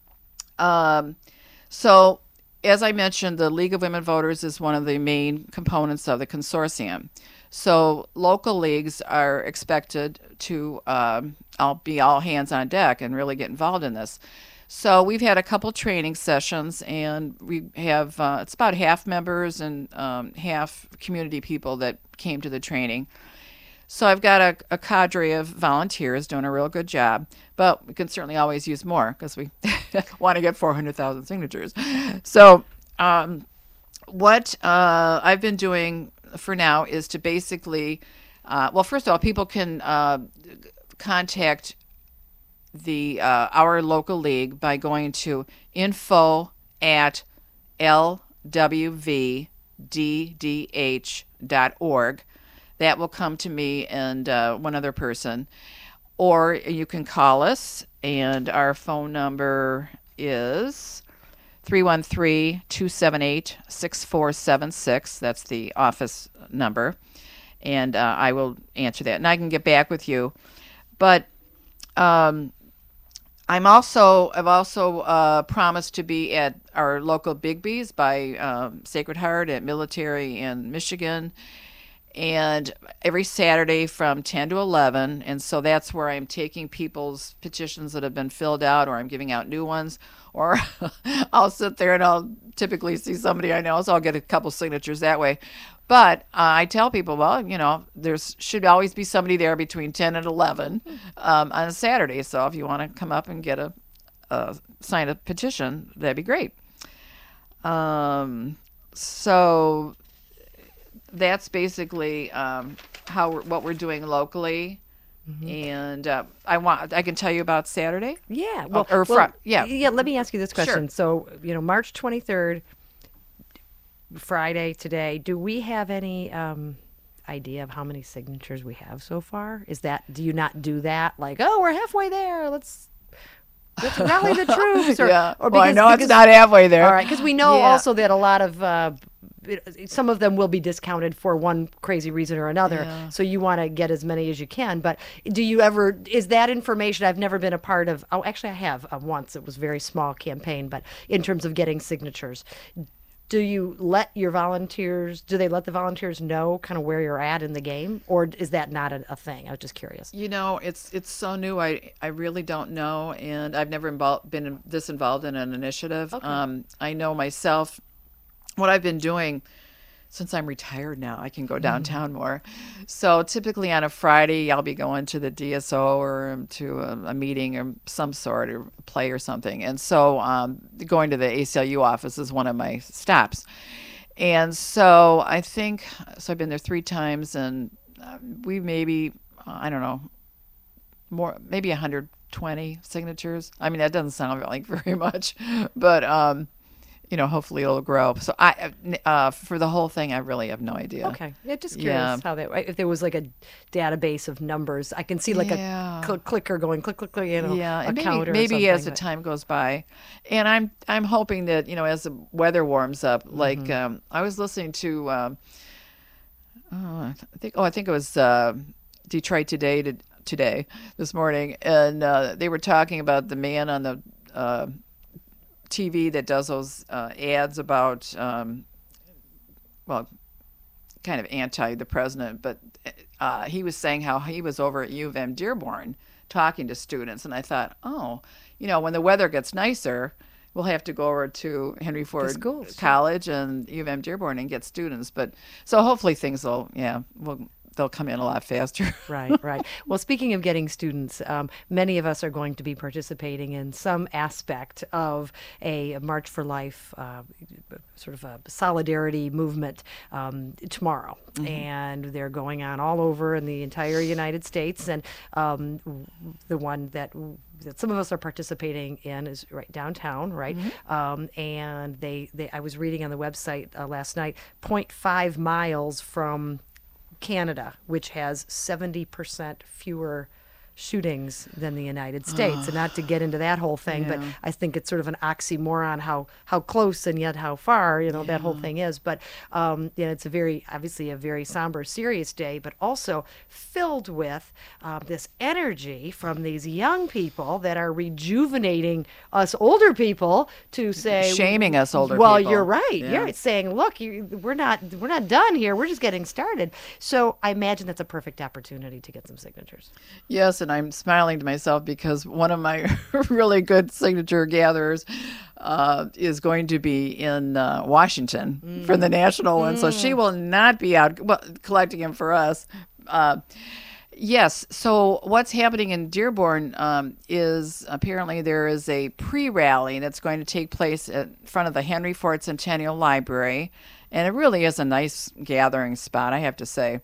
um, so as I mentioned, the League of Women Voters is one of the main components of the consortium. So local leagues are expected to um, I'll be all hands on deck and really get involved in this. So we've had a couple training sessions, and we have, uh, it's about half members and um, half community people that came to the training. So I've got a, a cadre of volunteers doing a real good job, but we can certainly always use more because we want to get four hundred thousand signatures. So um, what uh, I've been doing for now is to basically, uh, well, first of all, people can uh, contact the uh, our local league by going to info at l w v d d h dot org. That will come to me and uh, one other person. Or you can call us, and our phone number is three one three, two seven eight, six four seven six. That's the office number. And uh, I will answer that. And I can get back with you. But um, I'm also, I've also uh, promised to be at our local Bigby's by um, Sacred Heart at Military in Michigan. and every Saturday from ten to eleven. And so that's where I'm taking people's petitions that have been filled out, or I'm giving out new ones, or I'll sit there and I'll typically see somebody I know, so I'll get a couple signatures that way. But uh, I tell people, well, you know, there's should always be somebody there between ten and eleven um, on a Saturday. So if you want to come up and get a, a sign a petition, that'd be great. Um, so that's basically um, how we're, what we're doing locally. Mm-hmm. And uh, I want I can tell you about Saturday. Yeah, well, or, or well, fr- yeah, yeah. Let me ask you this question. Sure. So, you know, March twenty-third, Friday today. Do we have any um, idea of how many signatures we have so far? Is that do you not do that? Like, oh, we're halfway there. Let's. Let's rally the troops. Or, yeah. or because, well, I know because, it's not halfway there. All right, because we know yeah. also that a lot of uh, some of them will be discounted for one crazy reason or another. Yeah. So you want to get as many as you can. But do you ever? Is that information? I've never been a part of. Oh, actually, I have uh, once. It was a very small campaign, but in terms of getting signatures. Do you let your volunteers, do they let the volunteers know kind of where you're at in the game? Or is that not a, a thing? I was just curious. You know, it's it's so new. I, I really don't know. And I've never involved, been this involved in an initiative. Okay. Um, I know myself, what I've been doing since I'm retired now, I can go downtown mm-hmm. more. So typically on a Friday, I'll be going to the D S O or to a, a meeting or some sort or play or something. And so um, going to the A C L U office is one of my stops. And so I think, so I've been there three times and uh, we maybe, uh, I don't know, more, maybe one hundred twenty signatures. I mean, that doesn't sound like very much, but um, you know, hopefully it'll grow. So I, uh, for the whole thing, I really have no idea. Okay. Yeah, just curious yeah. how that, if there was like a database of numbers, I can see like yeah. a cl- clicker going click, click, click, you know, yeah. a And maybe, counter maybe or as the but... time goes by. And I'm, I'm hoping that, you know, as the weather warms up, mm-hmm. like, um, I was listening to, um, oh, I think, oh, I think it was, uh, Detroit Today to, today this morning. And, uh, they were talking about the man on the, uh, T V that does those uh, ads about, um, well, kind of anti the president, but uh, he was saying how he was over at U of M Dearborn talking to students, and I thought, oh, you know, when the weather gets nicer, we'll have to go over to Henry Ford schools, College and U of M Dearborn and get students. But so hopefully things will, yeah, will. They'll come in a lot faster. Right, right. Well, speaking of getting students, um, many of us are going to be participating in some aspect of a March for Life, uh, sort of a solidarity movement um, tomorrow. Mm-hmm. And they're going on all over in the entire United States. And um, the one that that some of us are participating in is right downtown, right? Mm-hmm. Um, and they, they, I was reading on the website uh, last night, zero point five miles from Canada, which has seventy percent fewer shootings than the United States. Oh. And not to get into that whole thing, yeah. but I think it's sort of an oxymoron how how close and yet how far, you know, yeah. that whole thing is. But um, you know, it's a very, obviously a very somber, serious day, but also filled with uh, this energy from these young people that are rejuvenating us older people to say, shaming us older well, people. Well, you're right. Yeah. You're right. Saying, look, you, we're not we're not done here. We're just getting started. So I imagine that's a perfect opportunity to get some signatures. Yes, and I'm smiling to myself because one of my really good signature gatherers uh, is going to be in uh, Washington mm. for the national one. Mm. So she will not be out well, collecting them for us. Uh, yes. So what's happening in Dearborn um, is apparently there is a pre-rally that's going to take place in front of the Henry Ford Centennial Library. And it really is a nice gathering spot, I have to say.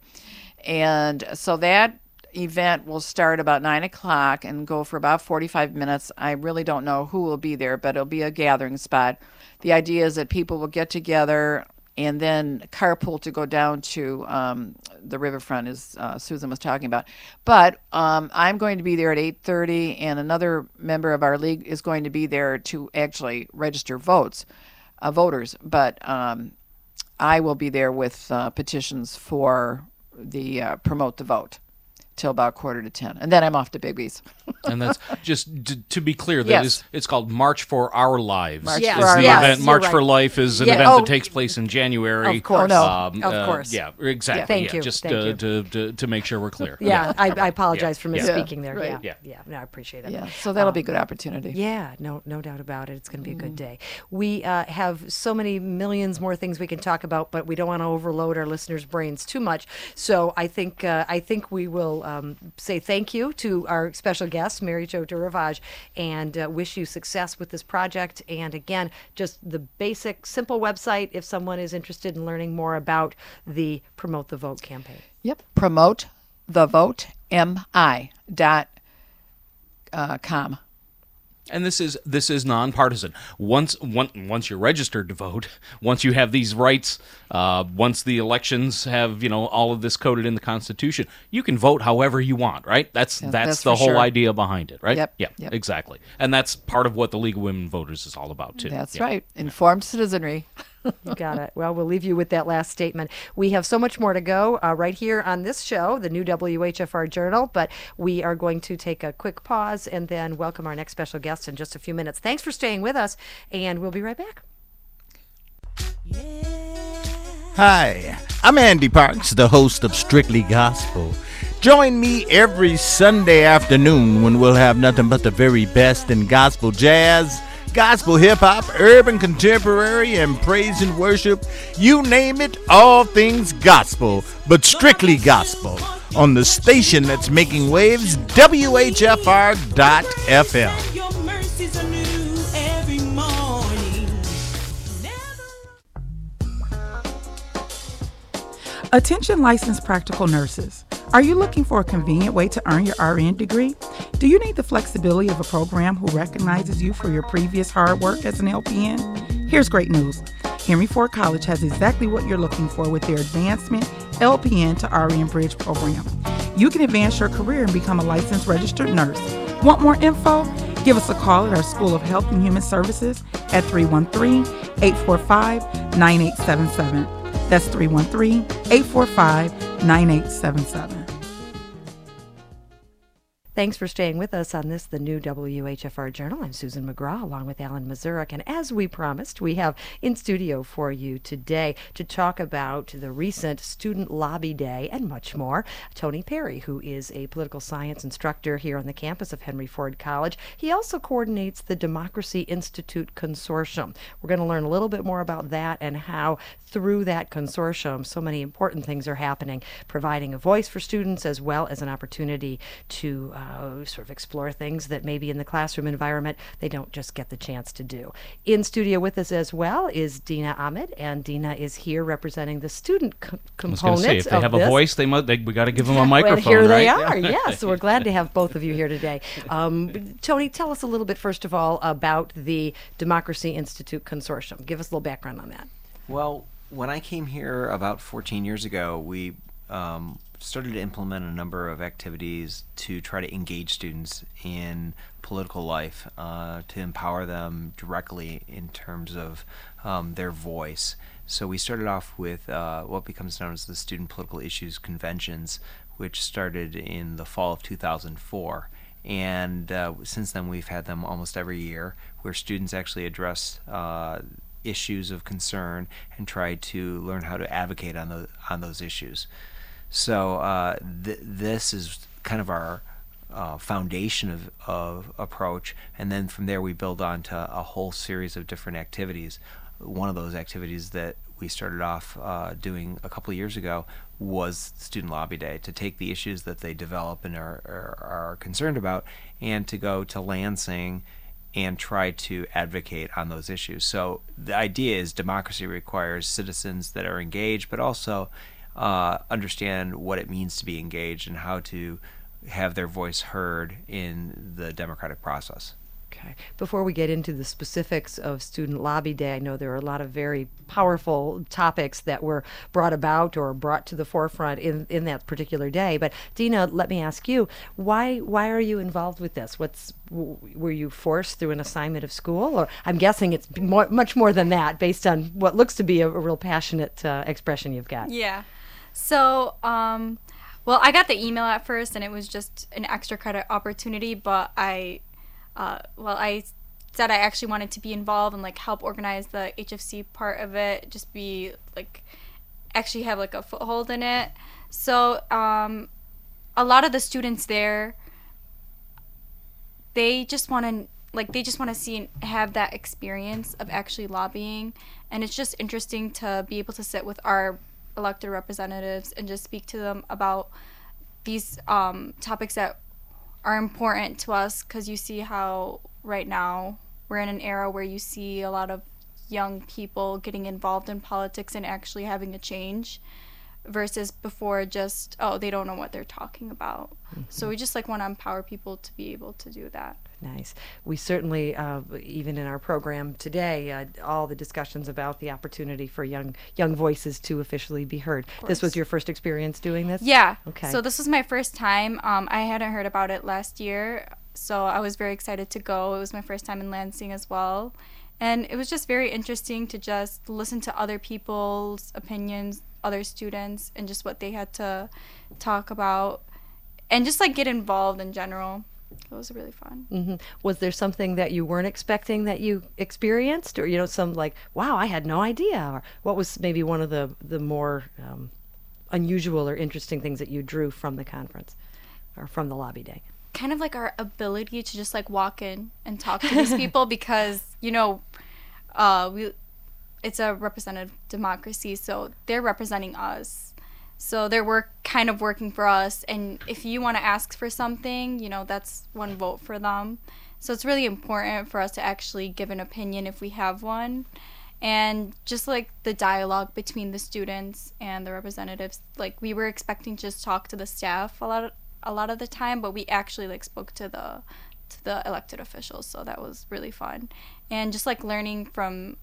And so that event will start about nine o'clock and go for about forty-five minutes. I really don't know who will be there, but it'll be a gathering spot. The idea is that people will get together and then carpool to go down to um, the riverfront, as uh, Susan was talking about. But um, I'm going to be there at eight thirty, and another member of our league is going to be there to actually register votes, uh, voters. But um, I will be there with uh, petitions for the uh, Promote the Vote. till about quarter to ten, and then I'm off to Bigby's. And that's just to, to be clear. That Yes. is, it's called March for Our Lives. March Is for Our the Lives. event. You're March right. for Life is an Yeah. event Oh, that takes place in January. Of course. Oh, no. Um, Of uh, course. Yeah, exactly. Thank yeah, you. Just Thank uh, you. To, to to make sure we're clear. Yeah, I, I apologize Yeah. for Yeah. misspeaking there. Right. Yeah, Yeah. yeah. No, I appreciate it. Yeah, so that'll Um, be a good opportunity. Yeah, no, no doubt about it. It's going to be a good Mm-hmm. day. We uh, have so many millions more things we can talk about, but we don't want to overload our listeners' brains too much. So I think uh, I think we will um, say thank you to our special guest, Mary Jo Duravage, and uh, wish you success with this project. And again, just the basic, simple website if someone is interested in learning more about the Promote the Vote campaign. Yep. Promote the vote M I dot uh, com. And this is this is nonpartisan. Once once once you're registered to vote, once you have these rights, uh, once the elections have you know all of this coded in the Constitution, you can vote however you want, right? That's Yeah, that's, that's the for whole sure. idea behind it, right? Yep, Yeah, yep. exactly. And that's part of what the League of Women Voters is all about too. That's Yeah. right. Informed citizenry. You got it. Well, we'll leave you with that last statement. We have so much more to go uh, right here on this show, the new W H F R Journal, but we are going to take a quick pause and then welcome our next special guest in just a few minutes. Thanks for staying with us, and we'll be right back. Hi, I'm Andy Parks, the host of Strictly Gospel. Join me every Sunday afternoon when we'll have nothing but the very best in gospel jazz, gospel hip-hop, urban contemporary, and praise and worship. You name it, all things gospel, but strictly gospel. On the station that's making waves, W H F R dot F M. Attention licensed practical nurses. Are you looking for a convenient way to earn your R N degree? Do you need the flexibility of a program who recognizes you for your previous hard work as an L P N? Here's great news. Henry Ford College has exactly what you're looking for with their Advancement L P N to R N Bridge program. You can advance your career and become a licensed registered nurse. Want more info? Give us a call at our School of Health and Human Services at three one three, eight four five, nine eight seven seven. That's three one three, eight four five, nine eight seven seven. Thanks for staying with us on this, the new W H F R Journal. I'm Susan McGraw, along with Alan Mazurek. And as we promised, we have in studio for you today to talk about the recent Student Lobby Day and much more. Tony Perry, who is a political science instructor here on the campus of Henry Ford College. He also coordinates the Democracy Institute Consortium. We're going to learn a little bit more about that and how through that consortium so many important things are happening, providing a voice for students as well as an opportunity to uh, Uh, sort of explore things that maybe in the classroom environment they don't just get the chance to do. In studio with us as well is Dina Ahmed, and Dina is here representing the student co- I was component going to say, if they of have this. a voice, they must. They, we got to give them a Well, microphone, here right? they are. Yes, we're glad to have both of you here today. Um, Tony, tell us a little bit first of all about the Democracy Institute Consortium. Give us a little background on that. Well, when I came here about fourteen years ago, we um, started to implement a number of activities to try to engage students in political life, uh, to empower them directly in terms of um, their voice. So we started off with uh, what becomes known as the Student Political Issues Conventions, which started in the fall of two thousand four. And uh, since then we've had them almost every year, where students actually address uh, issues of concern and try to learn how to advocate on, the, on those issues. So uh, th- this is kind of our uh, foundation of, of approach, and then from there we build on to a whole series of different activities. One of those activities that we started off uh, doing a couple of years ago was Student Lobby Day, to take the issues that they develop and are, are, are concerned about and to go to Lansing and try to advocate on those issues. So the idea is democracy requires citizens that are engaged, but also uh, understand what it means to be engaged and how to have their voice heard in the democratic process. Okay. Before we get into the specifics of Student Lobby Day, I know there are a lot of very powerful topics that were brought about or brought to the forefront in, in that particular day. But Dina, let me ask you, why why are you involved with this? What's w- were you forced through an assignment of school, or I'm guessing it's more, much more than that, based on what looks to be a, a real passionate uh, expression you've got. Yeah. So um, Well, I got the email at first, and it was just an extra credit opportunity, but I, uh, well, I said I actually wanted to be involved and, like, help organize the H F C part of it, just be, like, actually have, like, a foothold in it. So, um, a lot of the students there, they just want to, like, they just want to see and have that experience of actually lobbying, and it's just interesting to be able to sit with our elected representatives and just speak to them about these um, topics that are important to us, because you see how right now we're in an era where you see a lot of young people getting involved in politics and actually having a change, versus before just, oh, they don't know what they're talking about. Mm-hmm. So we just like want to empower people to be able to do that. Nice. We certainly, uh, even in our program today, uh, all the discussions about the opportunity for young young voices to officially be heard. This was your first experience doing this? Yeah. Okay. So this was my first time. Um, I hadn't heard about it last year, so I was very excited to go. It was my first time in Lansing as well. And it was just very interesting to just listen to other people's opinions, other students, and just what they had to talk about, and just like get involved in general. It was really fun. Mm-hmm. Was there something that you weren't expecting that you experienced, or, you know, some like, wow, I had no idea? Or what was maybe one of the, the more um, unusual or interesting things that you drew from the conference or from the lobby day? Kind of like our ability to just like walk in and talk to these people, because, you know, uh, we it's a representative democracy, so they're representing us. So they're work kind of working for us, and if you want to ask for something, you know, that's one vote for them. So it's really important for us to actually give an opinion if we have one. And just like the dialogue between the students and the representatives, like we were expecting to just talk to the staff a lot of, a lot of the time, but we actually like spoke to the to the elected officials, so that was really fun. And just like learning from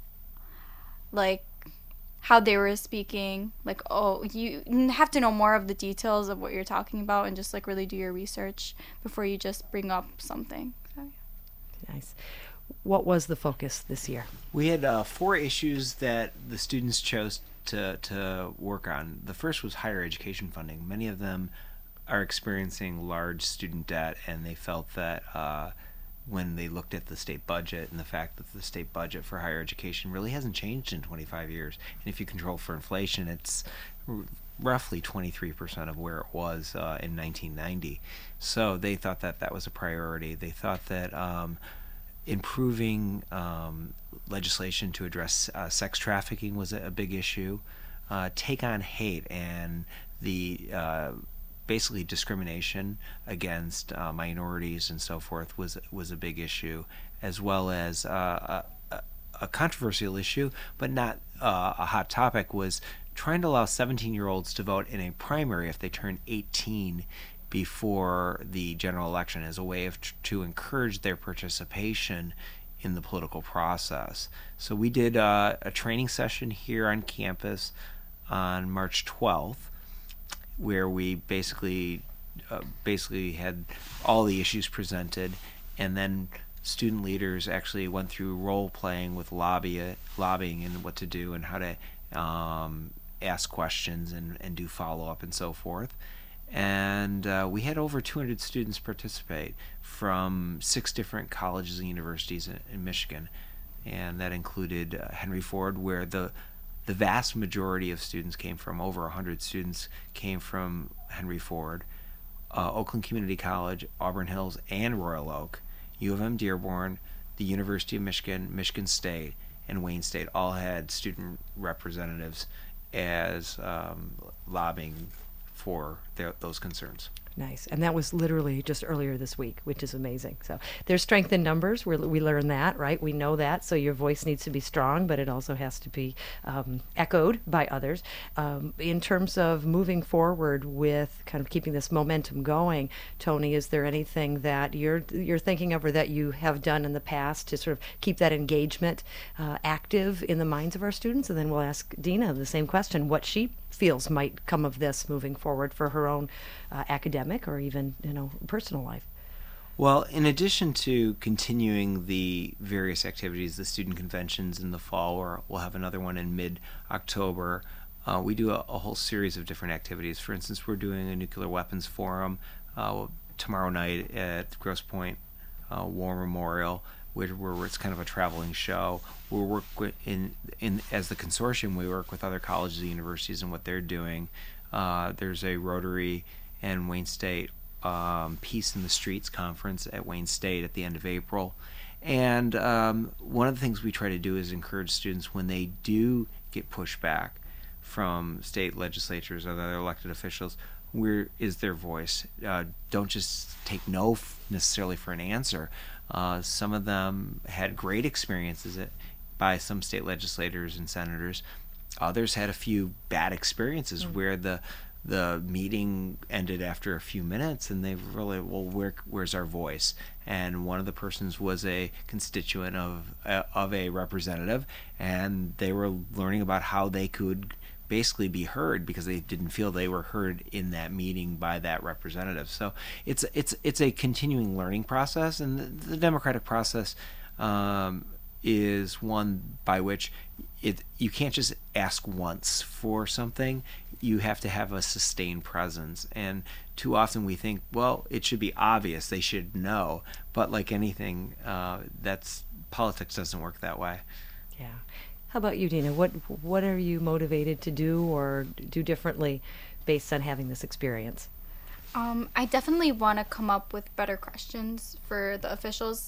like how they were speaking, like, oh, you have to know more of the details of what you're talking about, and just like really do your research before you just bring up something. So, yeah. Nice. What was the focus this year? We had uh, four issues that the students chose to to work on. The first was higher education funding. Many of them are experiencing large student debt, and they felt that uh, when they looked at the state budget and the fact that the state budget for higher education really hasn't changed in twenty-five years, and if you control for inflation, it's r- roughly twenty-three percent of where it was uh, in nineteen ninety. So they thought that that was a priority. They thought that um, improving um, legislation to address uh, sex trafficking was a, a big issue. Uh, take on hate and the uh, basically discrimination against uh, minorities and so forth was was a big issue, as well as uh, a, a controversial issue, but not uh, a hot topic, was trying to allow seventeen-year-olds to vote in a primary if they turn eighteen before the general election, as a way of t- to encourage their participation in the political process. So we did uh, a training session here on campus on March twelfth, where we basically uh, basically had all the issues presented, and then student leaders actually went through role playing with lobby lobbying and what to do and how to um, ask questions and, and do follow up and so forth. And uh, we had over two hundred students participate from six different colleges and universities in, in Michigan, and that included uh, Henry Ford, where the the vast majority of students came from. Over one hundred students came from Henry Ford, uh, Oakland Community College, Auburn Hills, and Royal Oak, U of M Dearborn, the University of Michigan, Michigan State, and Wayne State all had student representatives as um, lobbying for their, those concerns. Nice. And that was literally just earlier this week, which is amazing. So there's strength in numbers. We're, we learn that, right? We know that. So your voice needs to be strong, but it also has to be um, echoed by others. Um, in terms of moving forward with kind of keeping this momentum going, Tony, is there anything that you're you're thinking of or that you have done in the past to sort of keep that engagement uh, active in the minds of our students? And then we'll ask Dina the same question, what she feels might come of this moving forward for her own uh, academic or even, you know, personal life. Well, in addition to continuing the various activities, the student conventions in the fall, or we'll have another one in mid-October, uh, we do a, a whole series of different activities. For instance, we're doing a nuclear weapons forum uh, tomorrow night at Grosse Pointe uh, War Memorial, where, where it's kind of a traveling show. We work with, in in as the consortium, we work with other colleges and universities and what they're doing. Uh, there's a Rotary and Wayne State um, Peace in the Streets conference at Wayne State at the end of April. And um, one of the things we try to do is encourage students, when they do get pushback from state legislatures or other elected officials, where is their voice? Uh, don't just take no f- necessarily for an answer. Uh, some of them had great experiences at, by some state legislators and senators. Others had a few bad experiences mm-hmm. where the the meeting ended after a few minutes, and they really, well, where, where's our voice? And one of the persons was a constituent of uh, of a representative, and they were learning about how they could basically be heard because they didn't feel they were heard in that meeting by that representative. So it's it's it's a continuing learning process, and the, the democratic process um, is one by which it you can't just ask once for something. You have to have a sustained presence, and too often we think, well, it should be obvious, they should know, but like anything, uh, that's politics doesn't work that way. Yeah. How about you, Dina? What what are you motivated to do or do differently based on having this experience? Um, I definitely want to come up with better questions for the officials,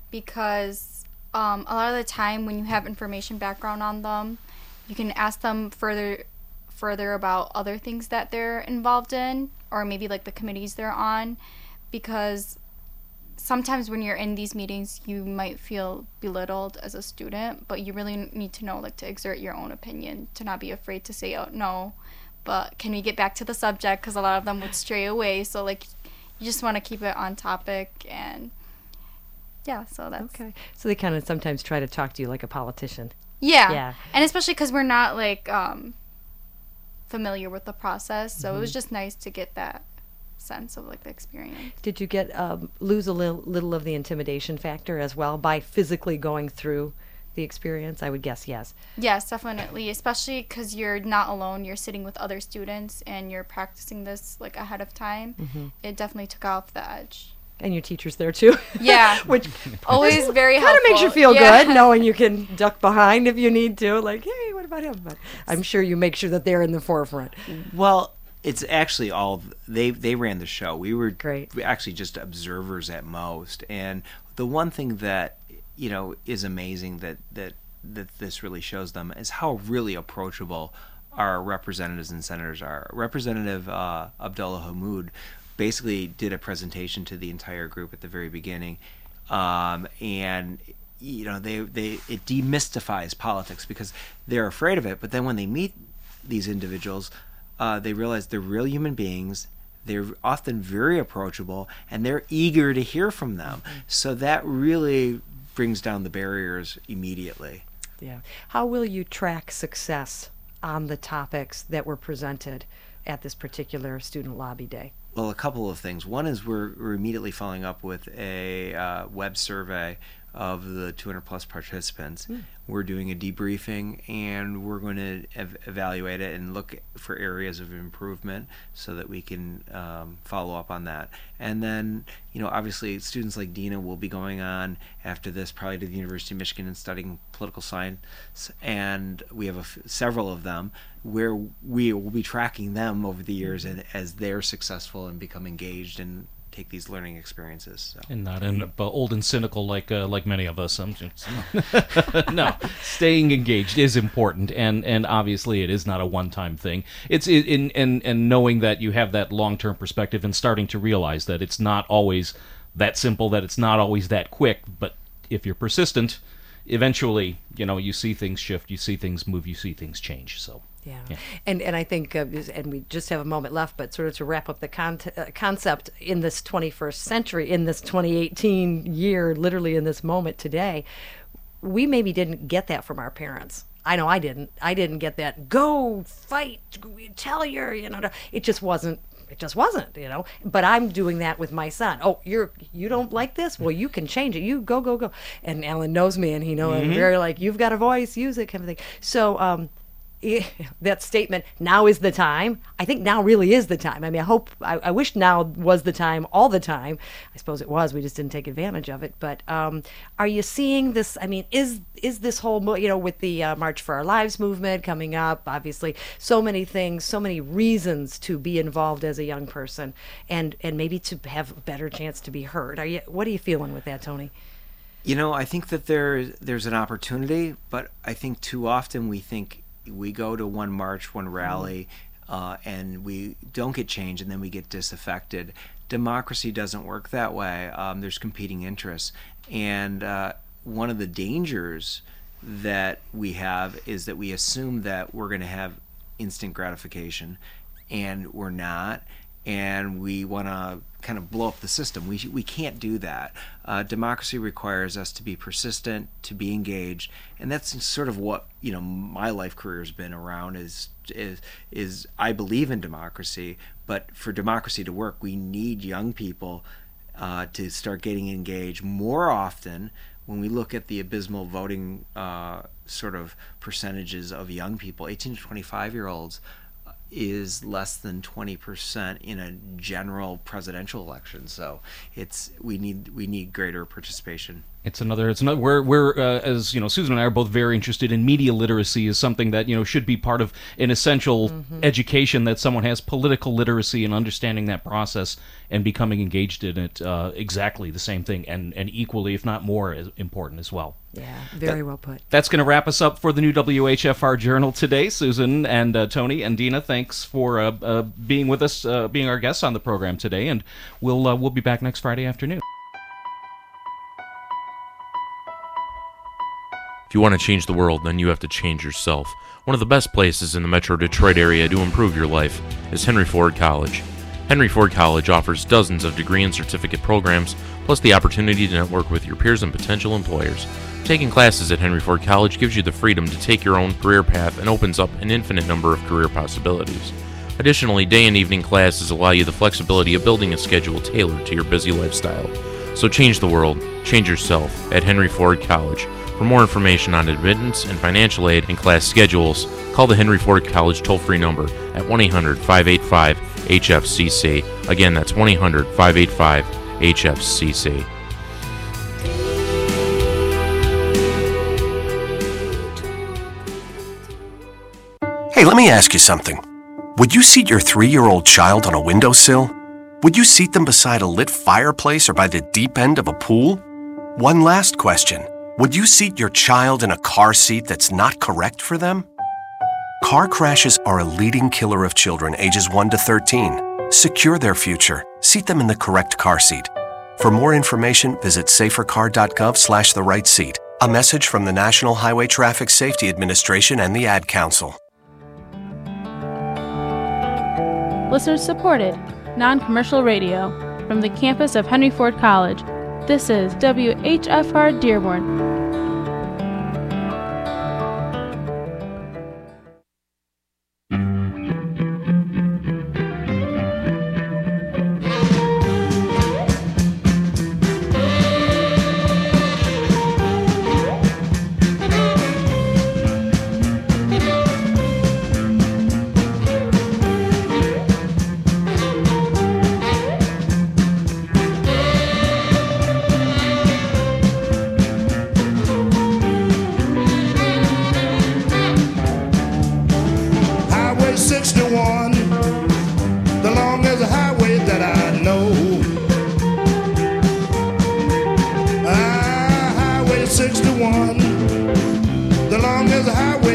because um, a lot of the time when you have information background on them, you can ask them further further about other things that they're involved in, or maybe like the committees they're on, because sometimes when you're in these meetings, you might feel belittled as a student, but you really need to know, like, to exert your own opinion, to not be afraid to say, oh, no, but can we get back to the subject? Because a lot of them would stray away. So, like, you just want to keep it on topic. And, yeah, so that's... Okay. So they kind of sometimes try to talk to you like a politician. Yeah. Yeah. And especially because we're not, like, um, familiar with the process. So mm-hmm. it was just nice to get that sense of like the experience. Did you get um, lose a little, little of the intimidation factor as well by physically going through the experience? I would guess yes. Yes, definitely, especially because you're not alone. You're sitting with other students and you're practicing this like ahead of time. Mm-hmm. It definitely took off the edge. And your teacher's there too. Yeah, which always very helpful. Kind of makes you feel yeah. good knowing you can duck behind if you need to. Like, hey, what about him? But I'm sure you make sure that they're in the forefront. Well, it's actually all they they ran the show. We were Great. actually just observers at most. And the one thing that you know is amazing that that that this really shows them is how really approachable our representatives and senators are. Representative uh, Abdullah Hammoud basically did a presentation to the entire group at the very beginning, um, and you know they they it demystifies politics because they're afraid of it. But then when they meet these individuals, Uh, they realize they're real human beings. They're often very approachable, and they're eager to hear from them. So that really brings down the barriers immediately. Yeah. How will you track success on the topics that were presented at this particular Student Lobby Day? Well, a couple of things. One is we're, we're immediately following up with a uh, web survey of the two hundred plus participants. Mm. We're doing a debriefing, and we're going to ev- evaluate it and look for areas of improvement so that we can um, follow up on that. And then, you know, obviously students like Dina will be going on after this probably to the University of Michigan and studying political science, and we have a f- several of them where we will be tracking them over the years and, as they're successful and become engaged and take these learning experiences. So. And not end up uh, old and cynical like uh, like many of us. I'm just, no, staying engaged is important, and, and obviously it is not a one-time thing. It's in and and knowing that you have that long-term perspective and starting to realize that it's not always that simple, that it's not always that quick, but if you're persistent, eventually, you know, you see things shift, you see things move, you see things change. So. Yeah. yeah, and and I think, uh, and we just have a moment left, but sort of to wrap up the con- uh, concept in this twenty-first century, in this twenty eighteen year, literally in this moment today, we maybe didn't get that from our parents. I know I didn't. I didn't get that. Go fight, tell your, you know, it just wasn't. It just wasn't, you know. But I'm doing that with my son. Oh, you're you don't like this? Well, you can change it. You go, go, go. And Alan knows me, and he knows mm-hmm. I'm very like, you've got a voice, use it, kind of thing. So. um that statement, now is the time. I think now really is the time. I mean, I hope, I, I wish now was the time all the time. I suppose it was, we just didn't take advantage of it. But um, are you seeing this, I mean, is is this whole, mo- you know, with the uh, March for Our Lives movement coming up, obviously, so many things, so many reasons to be involved as a young person and, and maybe to have a better chance to be heard. Are you, what are you feeling with that, Tony? You know, I think that there there's an opportunity, but I think too often we think we go to one march, one rally, uh, and we don't get change, and then we get disaffected. Democracy doesn't work that way. Um, there's competing interests. And uh, one of the dangers that we have is that we assume that we're going to have instant gratification, and we're not. And we want to kind of blow up the system. We we can't do that. Uh, democracy requires us to be persistent, to be engaged, and that's sort of what, you know, my life career has been around. Is is is I believe in democracy, but for democracy to work, we need young people uh, to start getting engaged more often. When we look at the abysmal voting uh, sort of percentages of young people, eighteen to twenty-five year olds. Is less than twenty percent in a general presidential election. So it's we need we need greater participation. It's another. It's another. We're we're uh, as you know, Susan and I are both very interested in media literacy as something that, you know, should be part of an essential mm-hmm. education that someone has, political literacy and understanding that process and becoming engaged in it. Uh, exactly the same thing, and and equally, if not more, as important as well. Yeah, very that, well put. That's going to wrap us up for the new W H F R Journal today. Susan and uh, Tony and Dina, thanks for uh, uh, being with us, uh, being our guests on the program today, and we'll uh, we'll be back next Friday afternoon. If you want to change the world, then you have to change yourself. One of the best places in the Metro Detroit area to improve your life is Henry Ford College. Henry Ford College offers dozens of degree and certificate programs, plus the opportunity to network with your peers and potential employers. Taking classes at Henry Ford College gives you the freedom to take your own career path and opens up an infinite number of career possibilities. Additionally, day and evening classes allow you the flexibility of building a schedule tailored to your busy lifestyle. So change the world, change yourself at Henry Ford College. For more information on admittance and financial aid and class schedules, call the Henry Ford College toll-free number at one eight hundred, five eight five, H F C C. Again, that's one eight hundred, five eight five, H F C C. Hey, let me ask you something. Would you seat your three-year-old child on a windowsill? Would you seat them beside a lit fireplace or by the deep end of a pool? One last question. Would you seat your child in a car seat that's not correct for them? Car crashes are a leading killer of children ages one to thirteen. Secure their future. Seat them in the correct car seat. For more information, visit safercar.gov slash the right seat. A message from the National Highway Traffic Safety Administration and the Ad Council. Listener supported, non-commercial radio from the campus of Henry Ford College. This is W H F R Dearborn. sixty-one, the longest highway that I know. Ah, Highway sixty-one, the longest highway